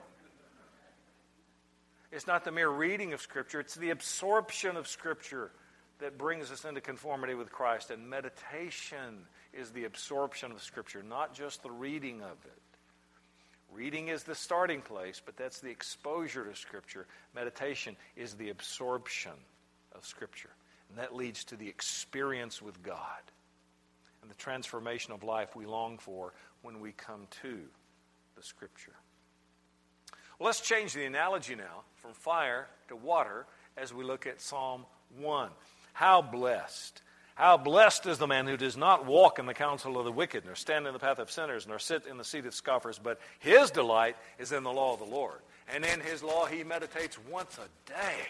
It's not the mere reading of Scripture, it's the absorption of Scripture that brings us into conformity with Christ. And meditation is the absorption of Scripture, not just the reading of it. Reading is the starting place, but that's the exposure to Scripture. Meditation is the absorption of Scripture. And that leads to the experience with God and the transformation of life we long for when we come to the Scripture. Well, let's change the analogy now from fire to water as we look at Psalm 1. How blessed is the man who does not walk in the counsel of the wicked, nor stand in the path of sinners, nor sit in the seat of scoffers, but his delight is in the law of the Lord. And in his law he meditates once a day.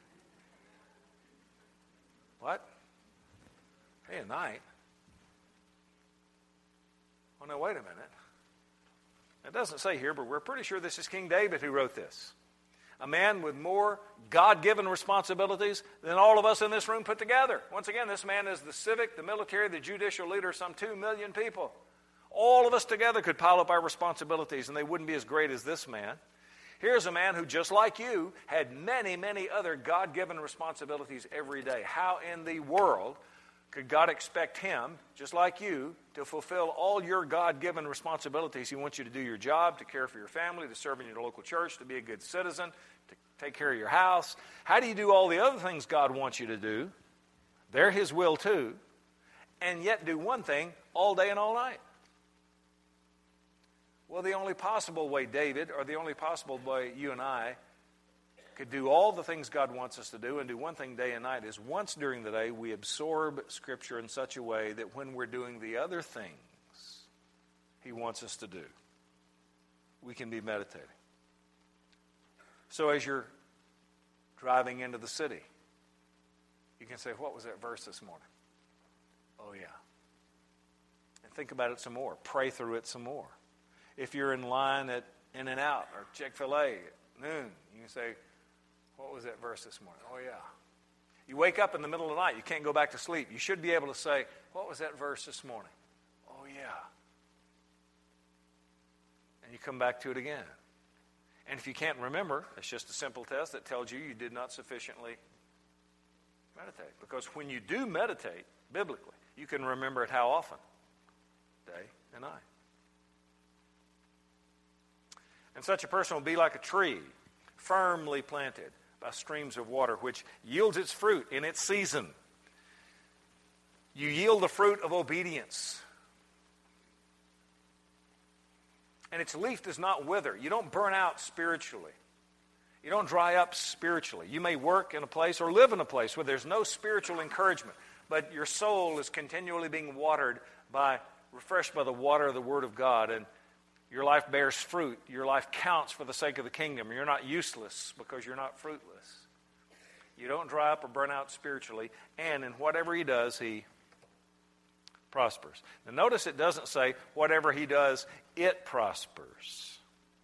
What? Day and night? Oh, no, wait a minute. It doesn't say here, but we're pretty sure this is King David who wrote this. A man with more God-given responsibilities than all of us in this room put together. Once again, this man is the civic, the military, the judicial leader of some 2 million people. All of us together could pile up our responsibilities, and they wouldn't be as great as this man. Here's a man who, just like you, had many, many other God-given responsibilities every day. How in the world could God expect him, just like you, to fulfill all your God-given responsibilities? He wants you to do your job, to care for your family, to serve in your local church, to be a good citizen, to take care of your house. How do you do all the other things God wants you to do? They're his will too. And yet do one thing all day and all night. Well, the only possible way David, or the only possible way you and I could do all the things God wants us to do and do one thing day and night is once during the day we absorb Scripture in such a way that when we're doing the other things he wants us to do, we can be meditating. So as you're driving into the city, you can say, what was that verse this morning? Oh, yeah. And think about it some more. Pray through it some more. If you're in line at In-N-Out or Chick-fil-A at noon, you can say, what was that verse this morning? Oh, yeah. You wake up in the middle of the night. You can't go back to sleep. You should be able to say, what was that verse this morning? Oh, yeah. And you come back to it again. And if you can't remember, it's just a simple test that tells you did not sufficiently meditate. Because when you do meditate, biblically, you can remember it how often? Day and night. And such a person will be like a tree, firmly planted by streams of water, which yields its fruit in its season. You yield the fruit of obedience. And its leaf does not wither. You don't burn out spiritually. You don't dry up spiritually. You may work in a place or live in a place where there's no spiritual encouragement, but your soul is continually being refreshed by the water of the Word of God, and your life bears fruit. Your life counts for the sake of the kingdom. You're not useless because you're not fruitless. You don't dry up or burn out spiritually. And in whatever he does, he prospers. Now notice it doesn't say whatever he does, it prospers.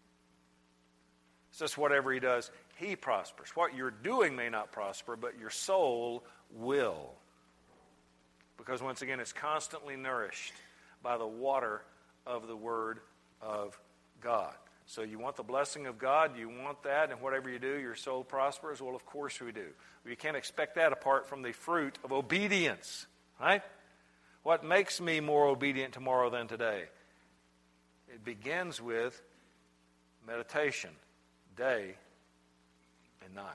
It says whatever he does, he prospers. What you're doing may not prosper, but your soul will. Because once again, it's constantly nourished by the water of the Word of God. So you want the blessing of God, you want that, and whatever you do, your soul prospers? Well, of course we do. You can't expect that apart from the fruit of obedience, right? What makes me more obedient tomorrow than today? It begins with meditation, day and night.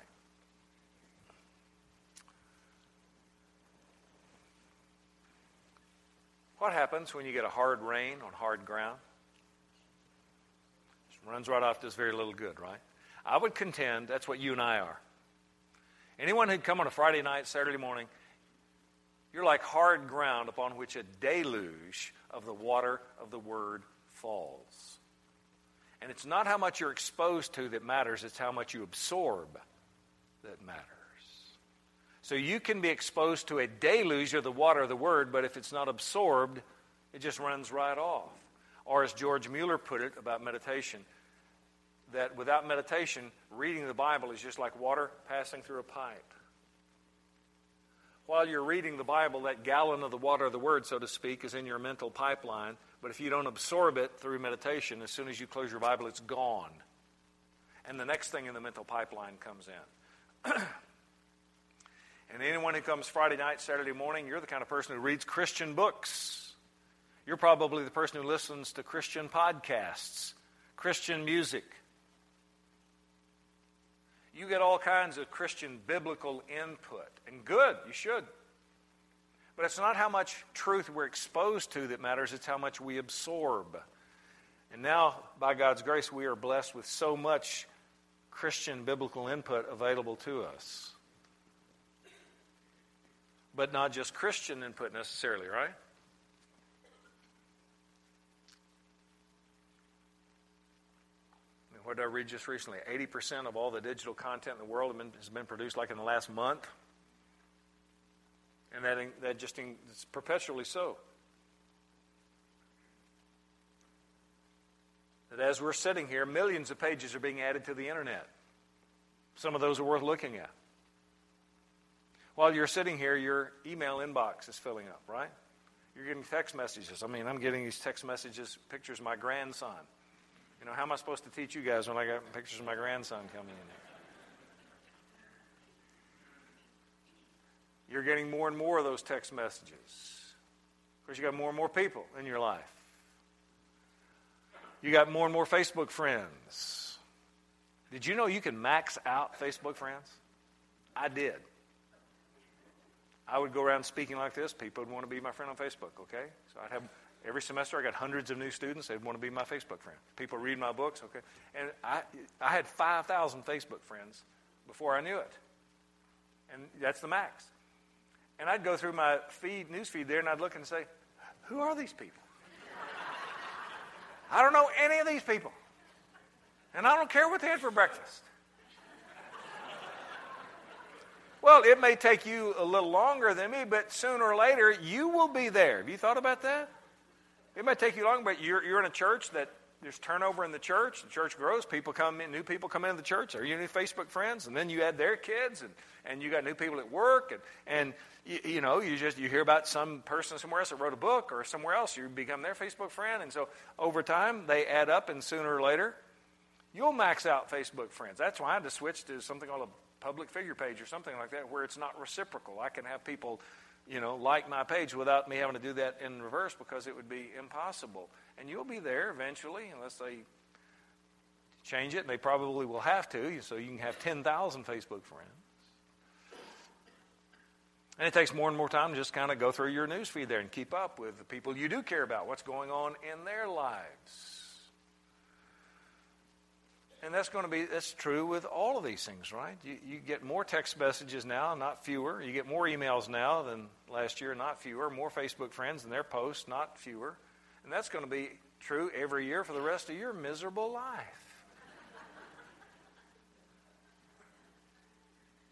What happens when you get a hard rain on hard ground? It runs right off, does very little good, right? I would contend that's what you and I are. Anyone who'd come on a Friday night, Saturday morning, you're like hard ground upon which a deluge of the water of the Word falls. And it's not how much you're exposed to that matters, it's how much you absorb that matters. So you can be exposed to a deluge of the water of the Word, but if it's not absorbed, it just runs right off. Or as George Mueller put it about meditation, that without meditation, reading the Bible is just like water passing through a pipe. While you're reading the Bible, that gallon of the water of the Word, so to speak, is in your mental pipeline. But if you don't absorb it through meditation, as soon as you close your Bible, it's gone. And the next thing in the mental pipeline comes in. And anyone who comes Friday night, Saturday morning, you're the kind of person who reads Christian books. You're probably the person who listens to Christian podcasts, Christian music. You get all kinds of Christian biblical input. And good, you should. But it's not how much truth we're exposed to that matters, it's how much we absorb. And now, by God's grace, we are blessed with so much Christian biblical input available to us. But not just Christian input necessarily, right? What did I read just recently? 80% of all the digital content in the world has been produced like in the last month. And that just is perpetually so. That as we're sitting here, millions of pages are being added to the internet. Some of those are worth looking at. While you're sitting here, your email inbox is filling up, right? You're getting text messages. I'm getting these text messages, pictures of my grandson. You know, how am I supposed to teach you guys when I got pictures of my grandson coming in? You're getting more and more of those text messages. Of course, you got more and more people in your life. You got more and more Facebook friends. Did you know you can max out Facebook friends? I did. I would go around speaking like this. People would want to be my friend on Facebook, okay? So I'd have, every semester I got hundreds of new students. They'd want to be my Facebook friend. People read my books, okay? And I had 5,000 Facebook friends before I knew it. And that's the max. And I'd go through my news feed there, and I'd look and say, who are these people? I don't know any of these people. And I don't care what they had for breakfast. Well, it may take you a little longer than me, but sooner or later, you will be there. Have you thought about that? It might take you long, but you're in a church that there's turnover in the church grows, people come in, new people come into the church, or you new Facebook friends, and then you add their kids, and you got new people at work, and you hear about some person somewhere else that wrote a book, or somewhere else, you become their Facebook friend, and so over time, they add up, and sooner or later, you'll max out Facebook friends. That's why I had to switch to something called a public figure page or something like that, where it's not reciprocal. I can have people, like my page without me having to do that in reverse, because it would be impossible. And you'll be there eventually, unless they change it, and they probably will have to, so you can have 10,000 Facebook friends. And it takes more and more time to just kind of go through your news feed there and keep up with the people you do care about, what's going on in their lives. And that's true with all of these things, right? You get more text messages now, not fewer. You get more emails now than last year, not fewer. More Facebook friends and their posts, not fewer. And that's going to be true every year for the rest of your miserable life.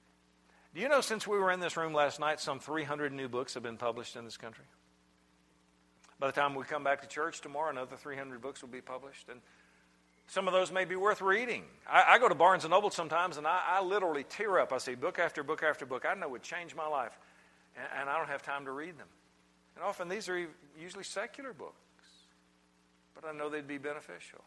Do you know, since we were in this room last night, some 300 new books have been published in this country? By the time we come back to church tomorrow, another 300 books will be published. And some of those may be worth reading. I go to Barnes & Noble sometimes, and I literally tear up. I see book after book after book I know would change my life, and I don't have time to read them. And often these are usually secular books, but I know they'd be beneficial.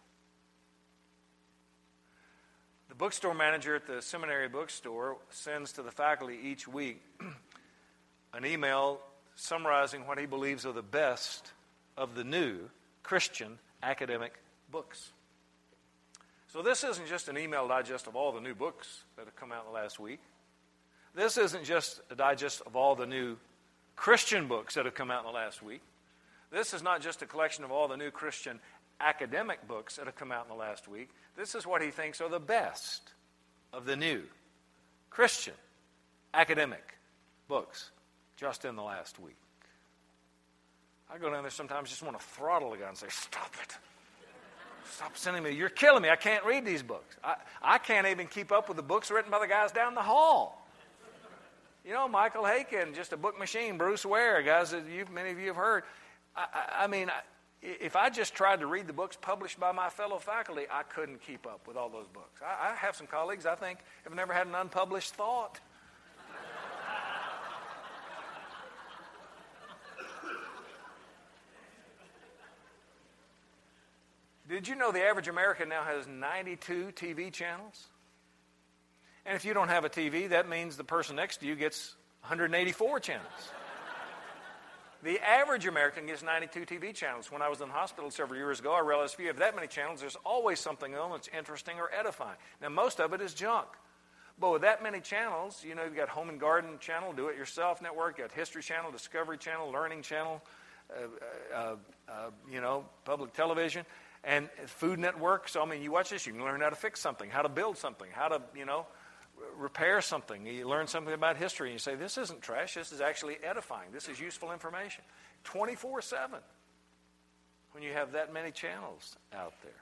The bookstore manager at the seminary bookstore sends to the faculty each week an email summarizing what he believes are the best of the new Christian academic books. So this isn't just an email digest of all the new books that have come out in the last week. This isn't just a digest of all the new Christian books that have come out in the last week. This is not just a collection of all the new Christian academic books that have come out in the last week. This is what he thinks are the best of the new Christian academic books just in the last week. I go down there sometimes, just want to throttle the guy and say, "Stop it. Stop sending me. You're killing me. I can't read these books. I can't even keep up with the books written by the guys down the hall. You know, Michael Haykin, just a book machine. Bruce Ware, guys that many of you have heard. I mean, if I just tried to read the books published by my fellow faculty, I couldn't keep up with all those books. I have some colleagues I think have never had an unpublished thought. Did you know the average American now has 92 TV channels? And if you don't have a TV, that means the person next to you gets 184 channels. The average American gets 92 TV channels. When I was in the hospital several years ago, I realized if you have that many channels, there's always something on that's interesting or edifying. Now, most of it is junk. But with that many channels, you know, you've got Home and Garden Channel, Do-It-Yourself Network, you've got History Channel, Discovery Channel, Learning Channel, public television, and Food Network. So, I mean, you watch this, you can learn how to fix something, how to build something, how to, repair something. You learn something about history, and you say, this isn't trash, this is actually edifying. This is useful information. 24/7 when you have that many channels out there.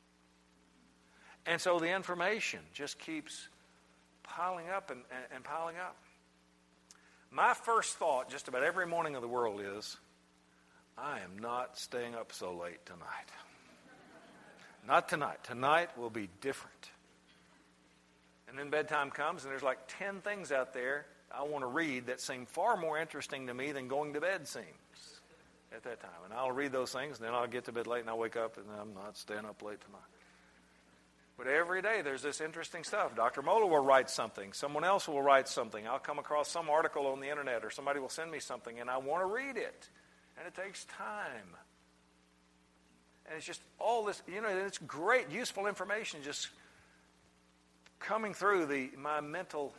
And so the information just keeps piling up and piling up. My first thought just about every morning of the world is, I am not staying up so late tonight. Not tonight. Tonight will be different. And then bedtime comes, and there's like 10 things out there I want to read that seem far more interesting to me than going to bed seems at that time. And I'll read those things, and then I'll get to bed late, and I'll wake up, and I'm not staying up late tonight. But every day there's this interesting stuff. Dr. Moeller will write something. Someone else will write something. I'll come across some article on the internet, or somebody will send me something, and I want to read it. And it takes time. And it's just all this, it's great, useful information just coming through my mental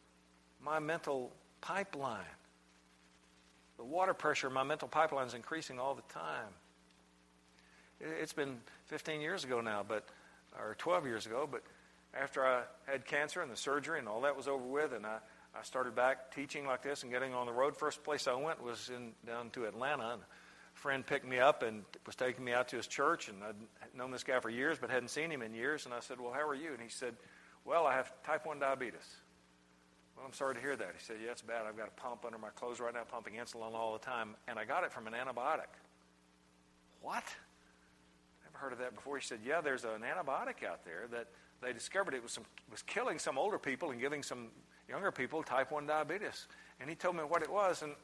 pipeline. The water pressure in my mental pipeline is increasing all the time. It's been 15 years ago now, or 12 years ago, but after I had cancer and the surgery and all that was over with, and I started back teaching like this and getting on the road. First place I went was down to Atlanta, and a friend picked me up and was taking me out to his church, and I'd known this guy for years but hadn't seen him in years, and I said, well, how are you? And he said, well, I have type 1 diabetes. Well, I'm sorry to hear that. He said, yeah, it's bad. I've got a pump under my clothes right now, pumping insulin all the time, and I got it from an antibiotic. What? Never heard of that before. He said, yeah, there's an antibiotic out there that they discovered it was killing some older people and giving some younger people type 1 diabetes. And he told me what it was, and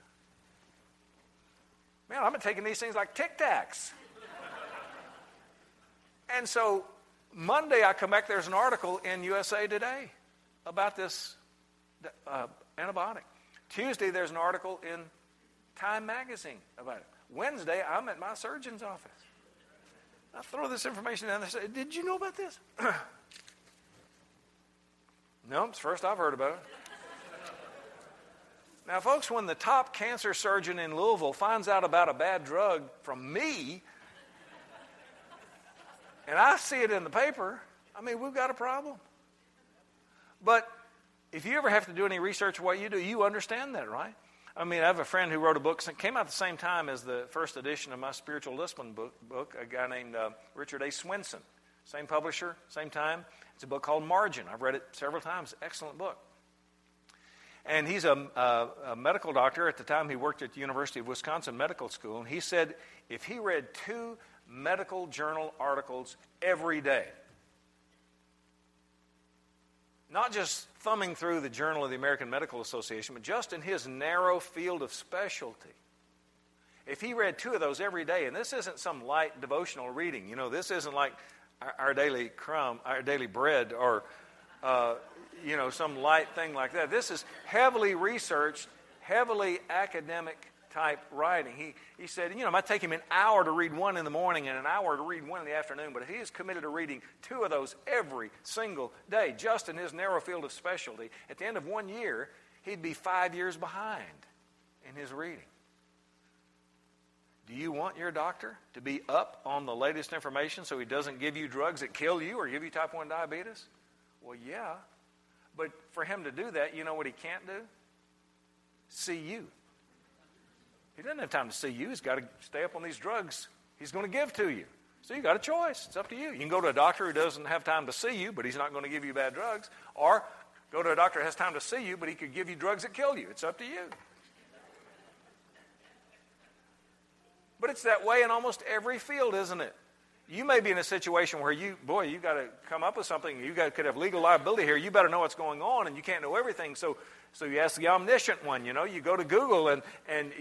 man, I've been taking these things like Tic Tacs. And so Monday I come back, there's an article in USA Today about this antibiotic. Tuesday there's an article in Time Magazine about it. Wednesday I'm at my surgeon's office. I throw this information down there and say, did you know about this? No, it's the first I've heard about it. Now, folks, when the top cancer surgeon in Louisville finds out about a bad drug from me, and I see it in the paper, we've got a problem. But if you ever have to do any research of what you do, you understand that, right? I have a friend who wrote a book that came out at the same time as the first edition of my Spiritual Discipline book, a guy named Richard A. Swenson. Same publisher, same time. It's a book called Margin. I've read it several times. Excellent book. And he's a medical doctor. At the time, he worked at the University of Wisconsin Medical School. And he said if he read 2 medical journal articles every day, not just thumbing through the Journal of the American Medical Association, but just in his narrow field of specialty, if he read 2 of those every day, and this isn't some light devotional reading, this isn't like our daily crumb, our daily bread, or some light thing like that. This is heavily researched, heavily academic type writing. He said, it might take him an hour to read 1 in the morning and an hour to read 1 in the afternoon, but if he is committed to reading 2 of those every single day, just in his narrow field of specialty, at the end of 1 year, he'd be 5 years behind in his reading. Do you want your doctor to be up on the latest information so he doesn't give you drugs that kill you or give you type 1 diabetes? Well, yeah. But for him to do that, you know what he can't do? See you. He doesn't have time to see you. He's got to stay up on these drugs he's going to give to you. So you got a choice. It's up to you. You can go to a doctor who doesn't have time to see you, but he's not going to give you bad drugs. Or go to a doctor who has time to see you, but he could give you drugs that kill you. It's up to you. But it's that way in almost every field, isn't it? You may be in a situation where you got to come up with something. Could have legal liability here. You better know what's going on, and you can't know everything. So you ask the omniscient one. You go to Google and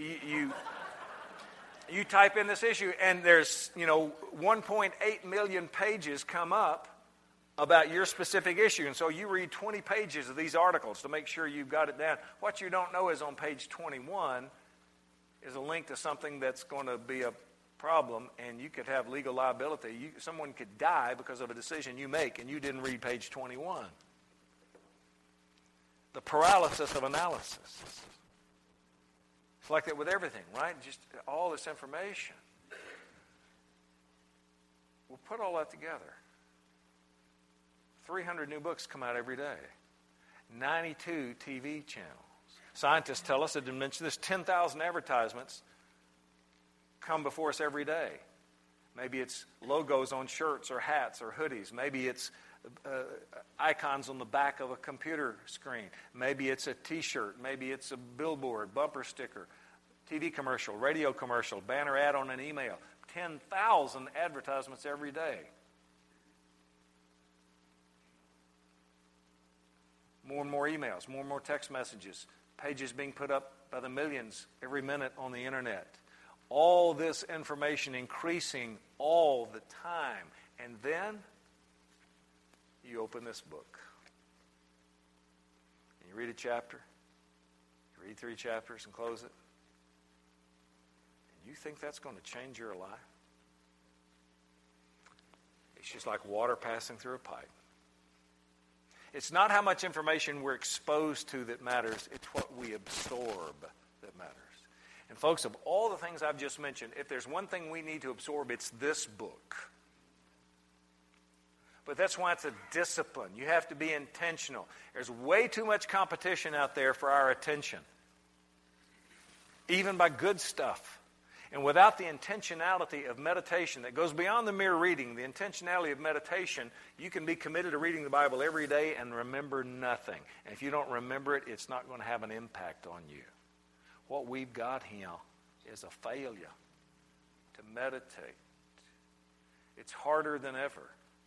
you type in this issue, and there's 1.8 million pages come up about your specific issue, and so you read 20 pages of these articles to make sure you've got it down. What you don't know is on page 21 is a link to something that's going to be a problem, and you could have legal liability. Someone could die because of a decision you make, and you didn't read page 21. The paralysis of analysis. It's like that with everything, right? Just all this information. We'll put all that together. 300 new books come out every day. 92 TV channels. Scientists tell us, I didn't mention this, 10,000 advertisements come before us every day. Maybe it's logos on shirts or hats or hoodies. Maybe it's icons on the back of a computer screen. Maybe it's a T-shirt. Maybe it's a billboard, bumper sticker, TV commercial, radio commercial, banner ad on an email. 10,000 advertisements every day. More and more emails, more and more text messages, pages being put up by the millions every minute on the internet. All this information increasing all the time. And then you open this book. And you read a chapter. You read 3 chapters and close it. And you think that's going to change your life? It's just like water passing through a pipe. It's not how much information we're exposed to that matters. It's what we absorb that matters. And folks, of all the things I've just mentioned, if there's one thing we need to absorb, it's this book. But that's why it's a discipline. You have to be intentional. There's way too much competition out there for our attention, even by good stuff. And without the intentionality of meditation that goes beyond the mere reading, the intentionality of meditation, you can be committed to reading the Bible every day and remember nothing. And if you don't remember it, it's not going to have an impact on you. What we've got here is a failure to meditate. It's harder than ever.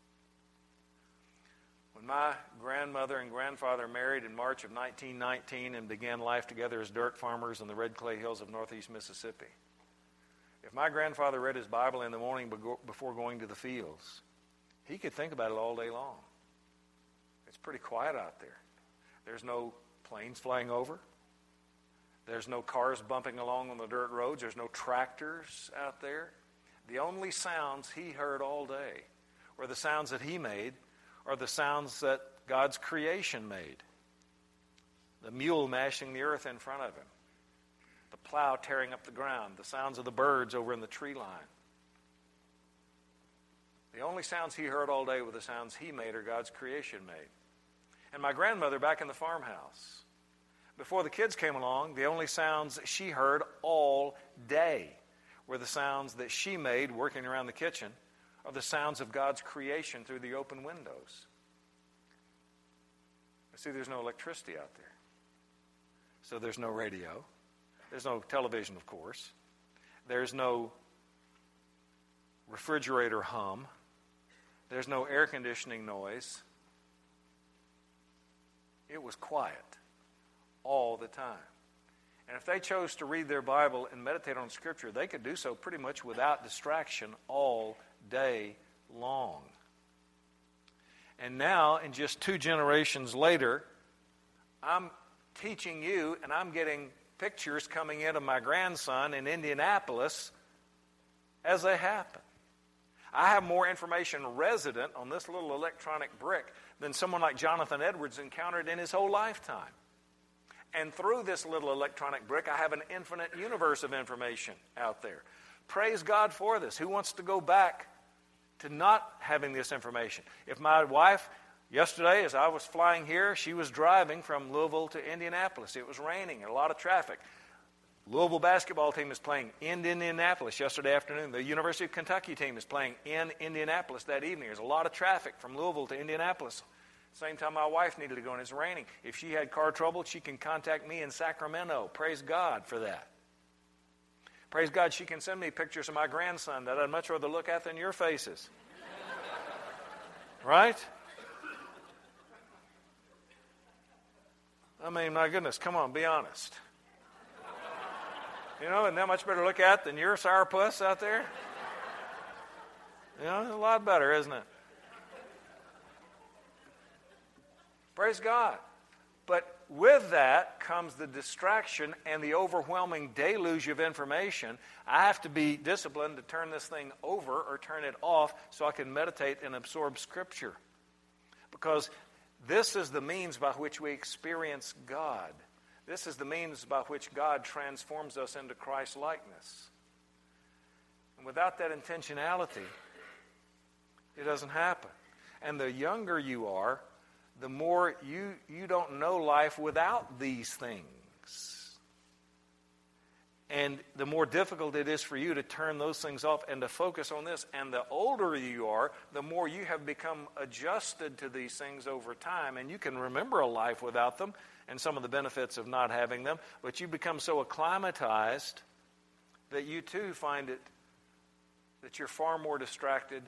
When my grandmother and grandfather married in March of 1919 and began life together as dirt farmers in the Red Clay Hills of northeast Mississippi, if my grandfather read his Bible in the morning before going to the fields, he could think about it all day long. It's pretty quiet out there. There's no planes flying over. There's no cars bumping along on the dirt roads. There's no tractors out there. The only sounds he heard all day were the sounds that he made or the sounds that God's creation made. The mule mashing the earth in front of him. The plow tearing up the ground. The sounds of the birds over in the tree line. The only sounds he heard all day were the sounds he made or God's creation made. And my grandmother back in the farmhouse, before the kids came along, the only sounds she heard all day were the sounds that she made working around the kitchen, or the sounds of God's creation through the open windows. See, there's no electricity out there. so there's no radio. There's no television, of course. There's no refrigerator hum. There's no air conditioning noise. It was quiet all the time. And if they chose to read their Bible and meditate on Scripture, they could do so pretty much without distraction all day long. And now, in just 2 generations later, I'm teaching you, and I'm getting pictures coming in of my grandson in Indianapolis as they happen. I have more information resident on this little electronic brick than someone like Jonathan Edwards encountered in his whole lifetime. And through this little electronic brick, I have an infinite universe of information out there. Praise God for this. Who wants to go back to not having this information? If my wife, yesterday as I was flying here, she was driving from Louisville to Indianapolis. It was raining and a lot of traffic. Louisville basketball team is playing in Indianapolis yesterday afternoon. The University of Kentucky team is playing in Indianapolis that evening. There's a lot of traffic from Louisville to Indianapolis. Same time my wife needed to go, and it's raining. If she had car trouble, she can contact me in Sacramento. Praise God for that. Praise God, she can send me pictures of my grandson that I'd much rather look at than your faces. Right? I mean, my goodness, come on, be honest. You know, isn't that much better to look at than your sourpuss out there? You know, it's a lot better, isn't it? Praise God. But with that comes the distraction and the overwhelming deluge of information. I have to be disciplined to turn this thing over or turn it off so I can meditate and absorb Scripture. Because this is the means by which we experience God. This is the means by which God transforms us into Christ's likeness. And without that intentionality, it doesn't happen. And the younger you are, the more you don't know life without these things. And the more difficult it is for you to turn those things off and to focus on this. And the older you are, the more you have become adjusted to these things over time. And you can remember a life without them and some of the benefits of not having them. But you become so acclimatized that you too find it that you're far more distracted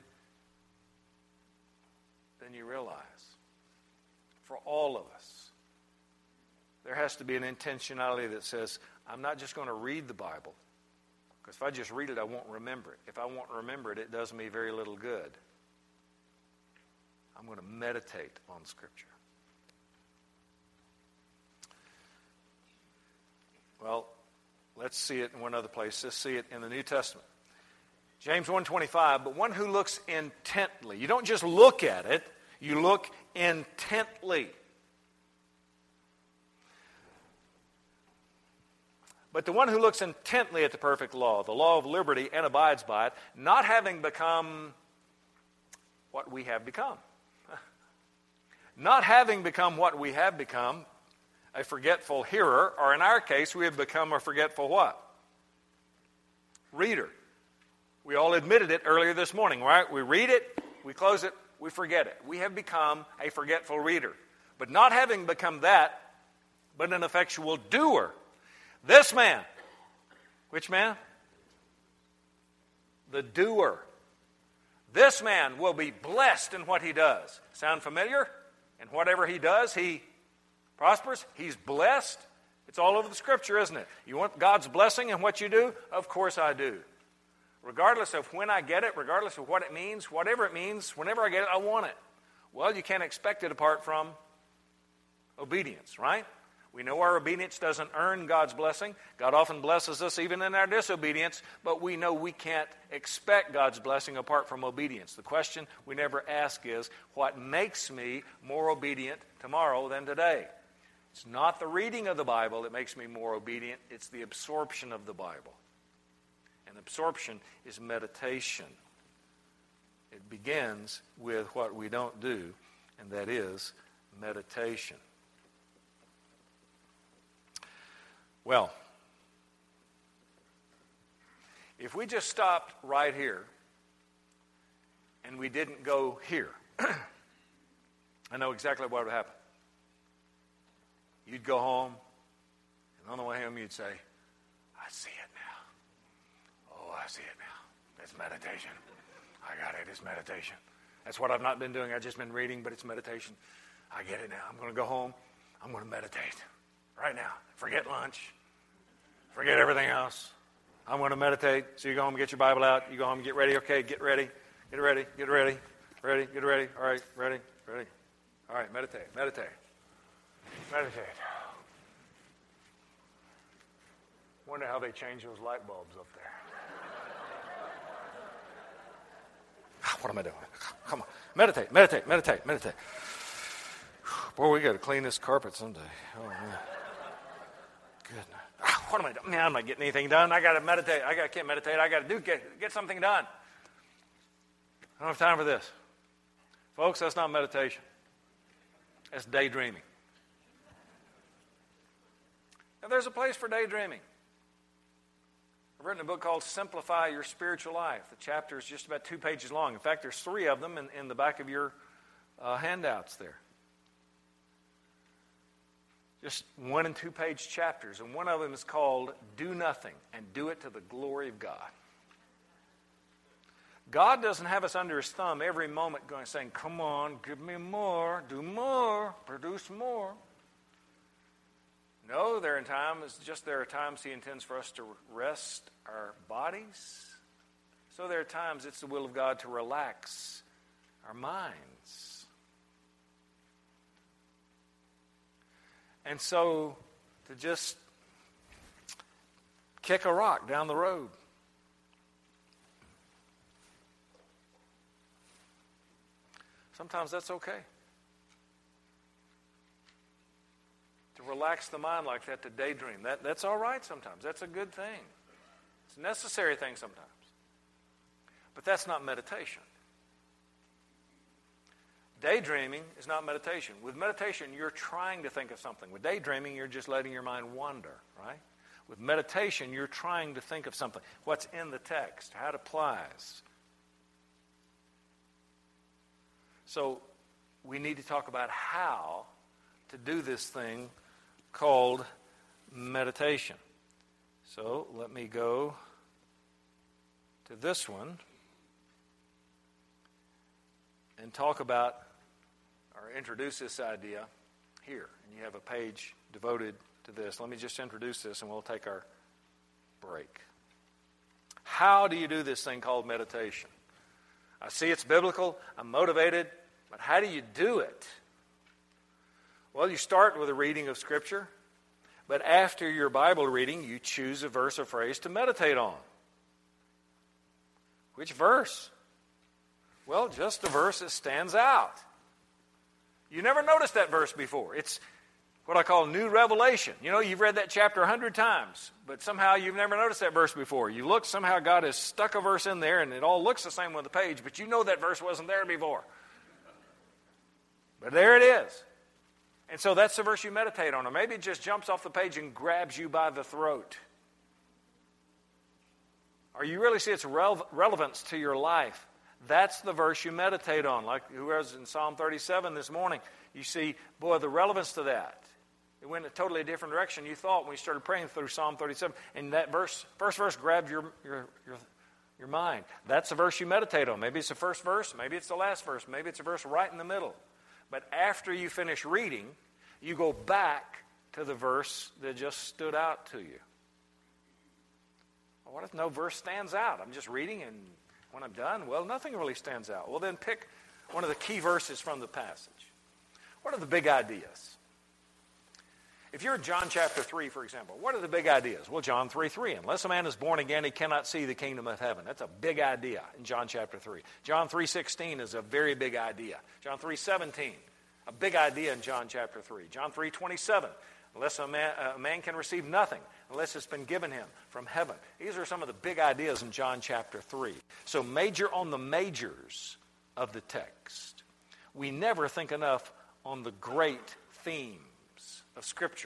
than you realize. For all of us, there has to be an intentionality that says, I'm not just going to read the Bible, because if I just read it, I won't remember it. If I won't remember it, it does me very little good. I'm going to meditate on Scripture. Well, let's see it in one other place. Let's see it in the New Testament. James 1:25, but one who looks intently. You don't just look at it, you look intently. But the one who looks intently at the perfect law, the law of liberty, and abides by it, not having become what we have become. Not having become what we have become, a forgetful hearer, or in our case, we have become a forgetful what? Reader. We all admitted it earlier this morning, right? We read it, we close it, we forget it. We have become a forgetful reader. But not having become that, but an effectual doer. This man, which man? The doer. This man will be blessed in what he does. Sound familiar? And whatever he does, he prospers. He's blessed. It's all over the Scripture, isn't it? You want God's blessing in what you do? Of course I do. Regardless of when I get it, regardless of what it means, whatever it means, whenever I get it, I want it. Well, you can't expect it apart from obedience, right? We know our obedience doesn't earn God's blessing. God often blesses us even in our disobedience, but we know we can't expect God's blessing apart from obedience. The question we never ask is, what makes me more obedient tomorrow than today? It's not the reading of the Bible that makes me more obedient. It's the absorption of the Bible. And absorption is meditation. It begins with what we don't do, and that is meditation. Well, if we just stopped right here and we didn't go here, I know exactly what would happen. You'd go home On the way home, you'd say, I see it now. Oh, I see it now. It's meditation. I got it. It's meditation. That's what I've not been doing. I've just been reading, but it's meditation. I get it now. I'm going to go home. I'm going to meditate right now. Forget lunch. Forget everything else. I'm going to meditate. So you go home and get your Bible out. You go home and get ready. Okay, get ready. Get ready. Get ready. Ready. Get ready. All right. Ready. Ready. All right. Meditate. Meditate. Meditate. Wonder how they change those light bulbs up there. What am I doing? Come on. Meditate. Meditate. Meditate. Meditate. Boy, we got to clean this carpet someday. Oh, man. Goodness. What am I doing? Man, I'm not getting anything done. I got to meditate. I can't meditate. I got to get something done. I don't have time for this. Folks, that's not meditation. That's daydreaming. Now, there's a place for daydreaming. I've written a book called Simplify Your Spiritual Life. The chapter is just about 2 pages long. In fact, there's 3 of them in the back of your handouts there. Just 1 and 2 page chapters. And one of them is called Do Nothing and Do It to the Glory of God. God doesn't have us under his thumb every moment saying, come on, give me more, do more, produce more. No, there are times he intends for us to rest our bodies. So there are times it's the will of God to relax our minds. And so to just kick a rock down the road. Sometimes that's okay. To relax the mind like that, to daydream, that's all right sometimes. That's a good thing. It's a necessary thing sometimes. But that's not meditation. Daydreaming is not meditation. With meditation, you're trying to think of something. With daydreaming, you're just letting your mind wander, right? With meditation, you're trying to think of something. What's in the text, how it applies. So we need to talk about how to do this thing called meditation. So let me go to this one and talk about or introduce this idea here. And you have a page devoted to this. Let me just introduce this and we'll take our break. How do you do this thing called meditation? I see it's biblical. I'm motivated. But how do you do it? Well, you start with a reading of Scripture. But after your Bible reading, you choose a verse or phrase to meditate on. Which verse? Well, just a verse that stands out. You never noticed that verse before. It's what I call new revelation. You know, you've read that chapter 100 times, but somehow you've never noticed that verse before. You look, somehow God has stuck a verse in there, and it all looks the same on the page, but you know that verse wasn't there before. But there it is. And so that's the verse you meditate on. Or maybe it just jumps off the page and grabs you by the throat. Or you really see its relevance to your life. That's the verse you meditate on. Like who was in Psalm 37 this morning. You see, boy, the relevance to that. It went in a totally different direction you thought when you started praying through Psalm 37. And that first verse grabbed your mind. That's the verse you meditate on. Maybe it's the first verse. Maybe it's the last verse. Maybe it's a verse right in the middle. But after you finish reading, you go back to the verse that just stood out to you. Well, what if no verse stands out? I'm just reading, and when I'm done, well, nothing really stands out. Well, then pick one of the key verses from the passage. What are the big ideas? If you're in John chapter 3, for example, what are the big ideas? Well, John 3:3, unless a man is born again, he cannot see the kingdom of heaven. That's a big idea in John chapter 3. John 3:16 is a very big idea. John 3:17, a big idea in John chapter 3. John 3:27, unless a man can receive nothing unless it's been given him from heaven. These are some of the big ideas in John chapter 3. So major on the majors of the text. We never think enough on the great themes of Scripture.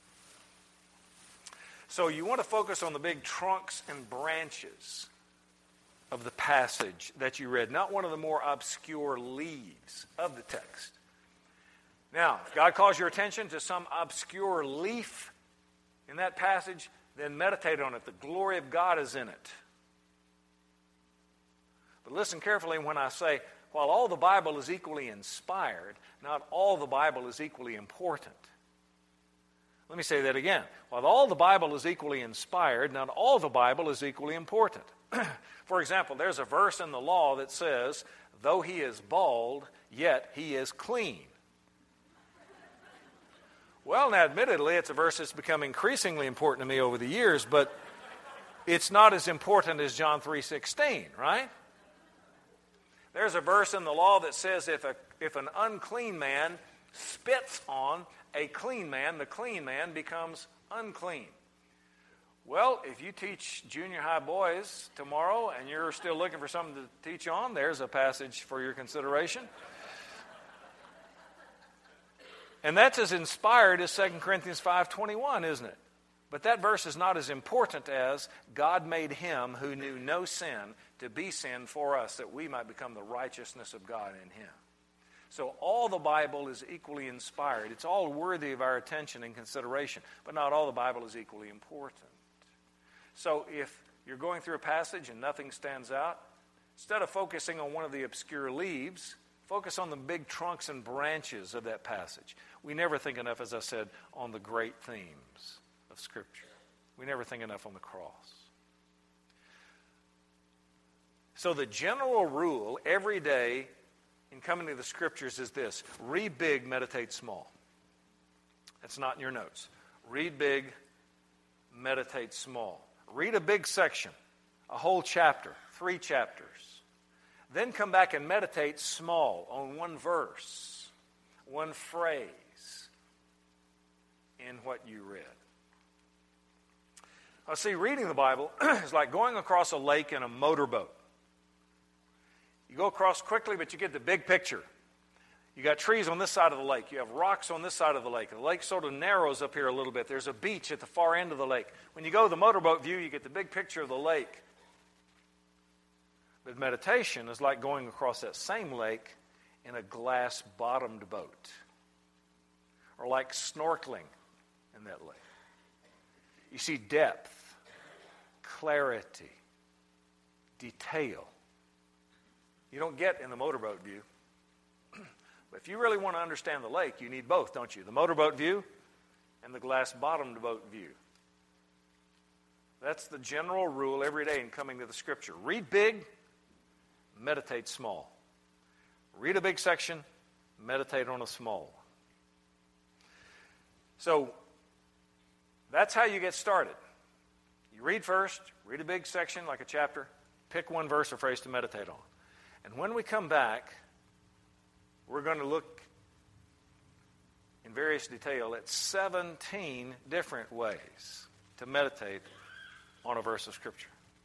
So you want to focus on the big trunks and branches of the passage that you read, not one of the more obscure leaves of the text. Now, if God calls your attention to some obscure leaf in that passage, then meditate on it. The glory of God is in it. But listen carefully when I say, while all the Bible is equally inspired, not all the Bible is equally important. Let me say that again. While all the Bible is equally inspired, not all the Bible is equally important. For example, there's a verse in the law that says, though he is bald, yet he is clean. Well, now, admittedly, it's a verse that's become increasingly important to me over the years, but it's not as important as John 3:16, right? There's a verse in the law that says if an unclean man spits on a clean man, the clean man becomes unclean. Well, if you teach junior high boys tomorrow and you're still looking for something to teach on, there's a passage for your consideration. And that's as inspired as 2 Corinthians 5:21, isn't it? But that verse is not as important as God made him who knew no sin to be sin for us, that we might become the righteousness of God in him. So all the Bible is equally inspired. It's all worthy of our attention and consideration, but not all the Bible is equally important. So if you're going through a passage and nothing stands out, instead of focusing on one of the obscure leaves, focus on the big trunks and branches of that passage. We never think enough, as I said, on the great themes of Scripture. We never think enough on the cross. So the general rule every day in coming to the Scriptures is this: read big, meditate small. That's not in your notes. Read big, meditate small. Read a big section, a whole chapter, 3 chapters. Then come back and meditate small on one verse, one phrase in what you read. I see, reading the Bible is like going across a lake in a motorboat. You go across quickly, but you get the big picture. You got trees on this side of the lake. You have rocks on this side of the lake. The lake sort of narrows up here a little bit. There's a beach at the far end of the lake. When you go to the motorboat view, you get the big picture of the lake. But meditation is like going across that same lake in a glass-bottomed boat, or like snorkeling in that lake. You see depth, clarity, detail. You don't get in the motorboat view. But if you really want to understand the lake, you need both, don't you? The motorboat view and the glass-bottomed boat view. That's the general rule every day in coming to the Scripture. Read big, meditate small. Read a big section, meditate on a small one. So that's how you get started. You read first, read a big section like a chapter, pick one verse or phrase to meditate on. And when we come back, we're going to look in various detail at 17 different ways to meditate on a verse of Scripture.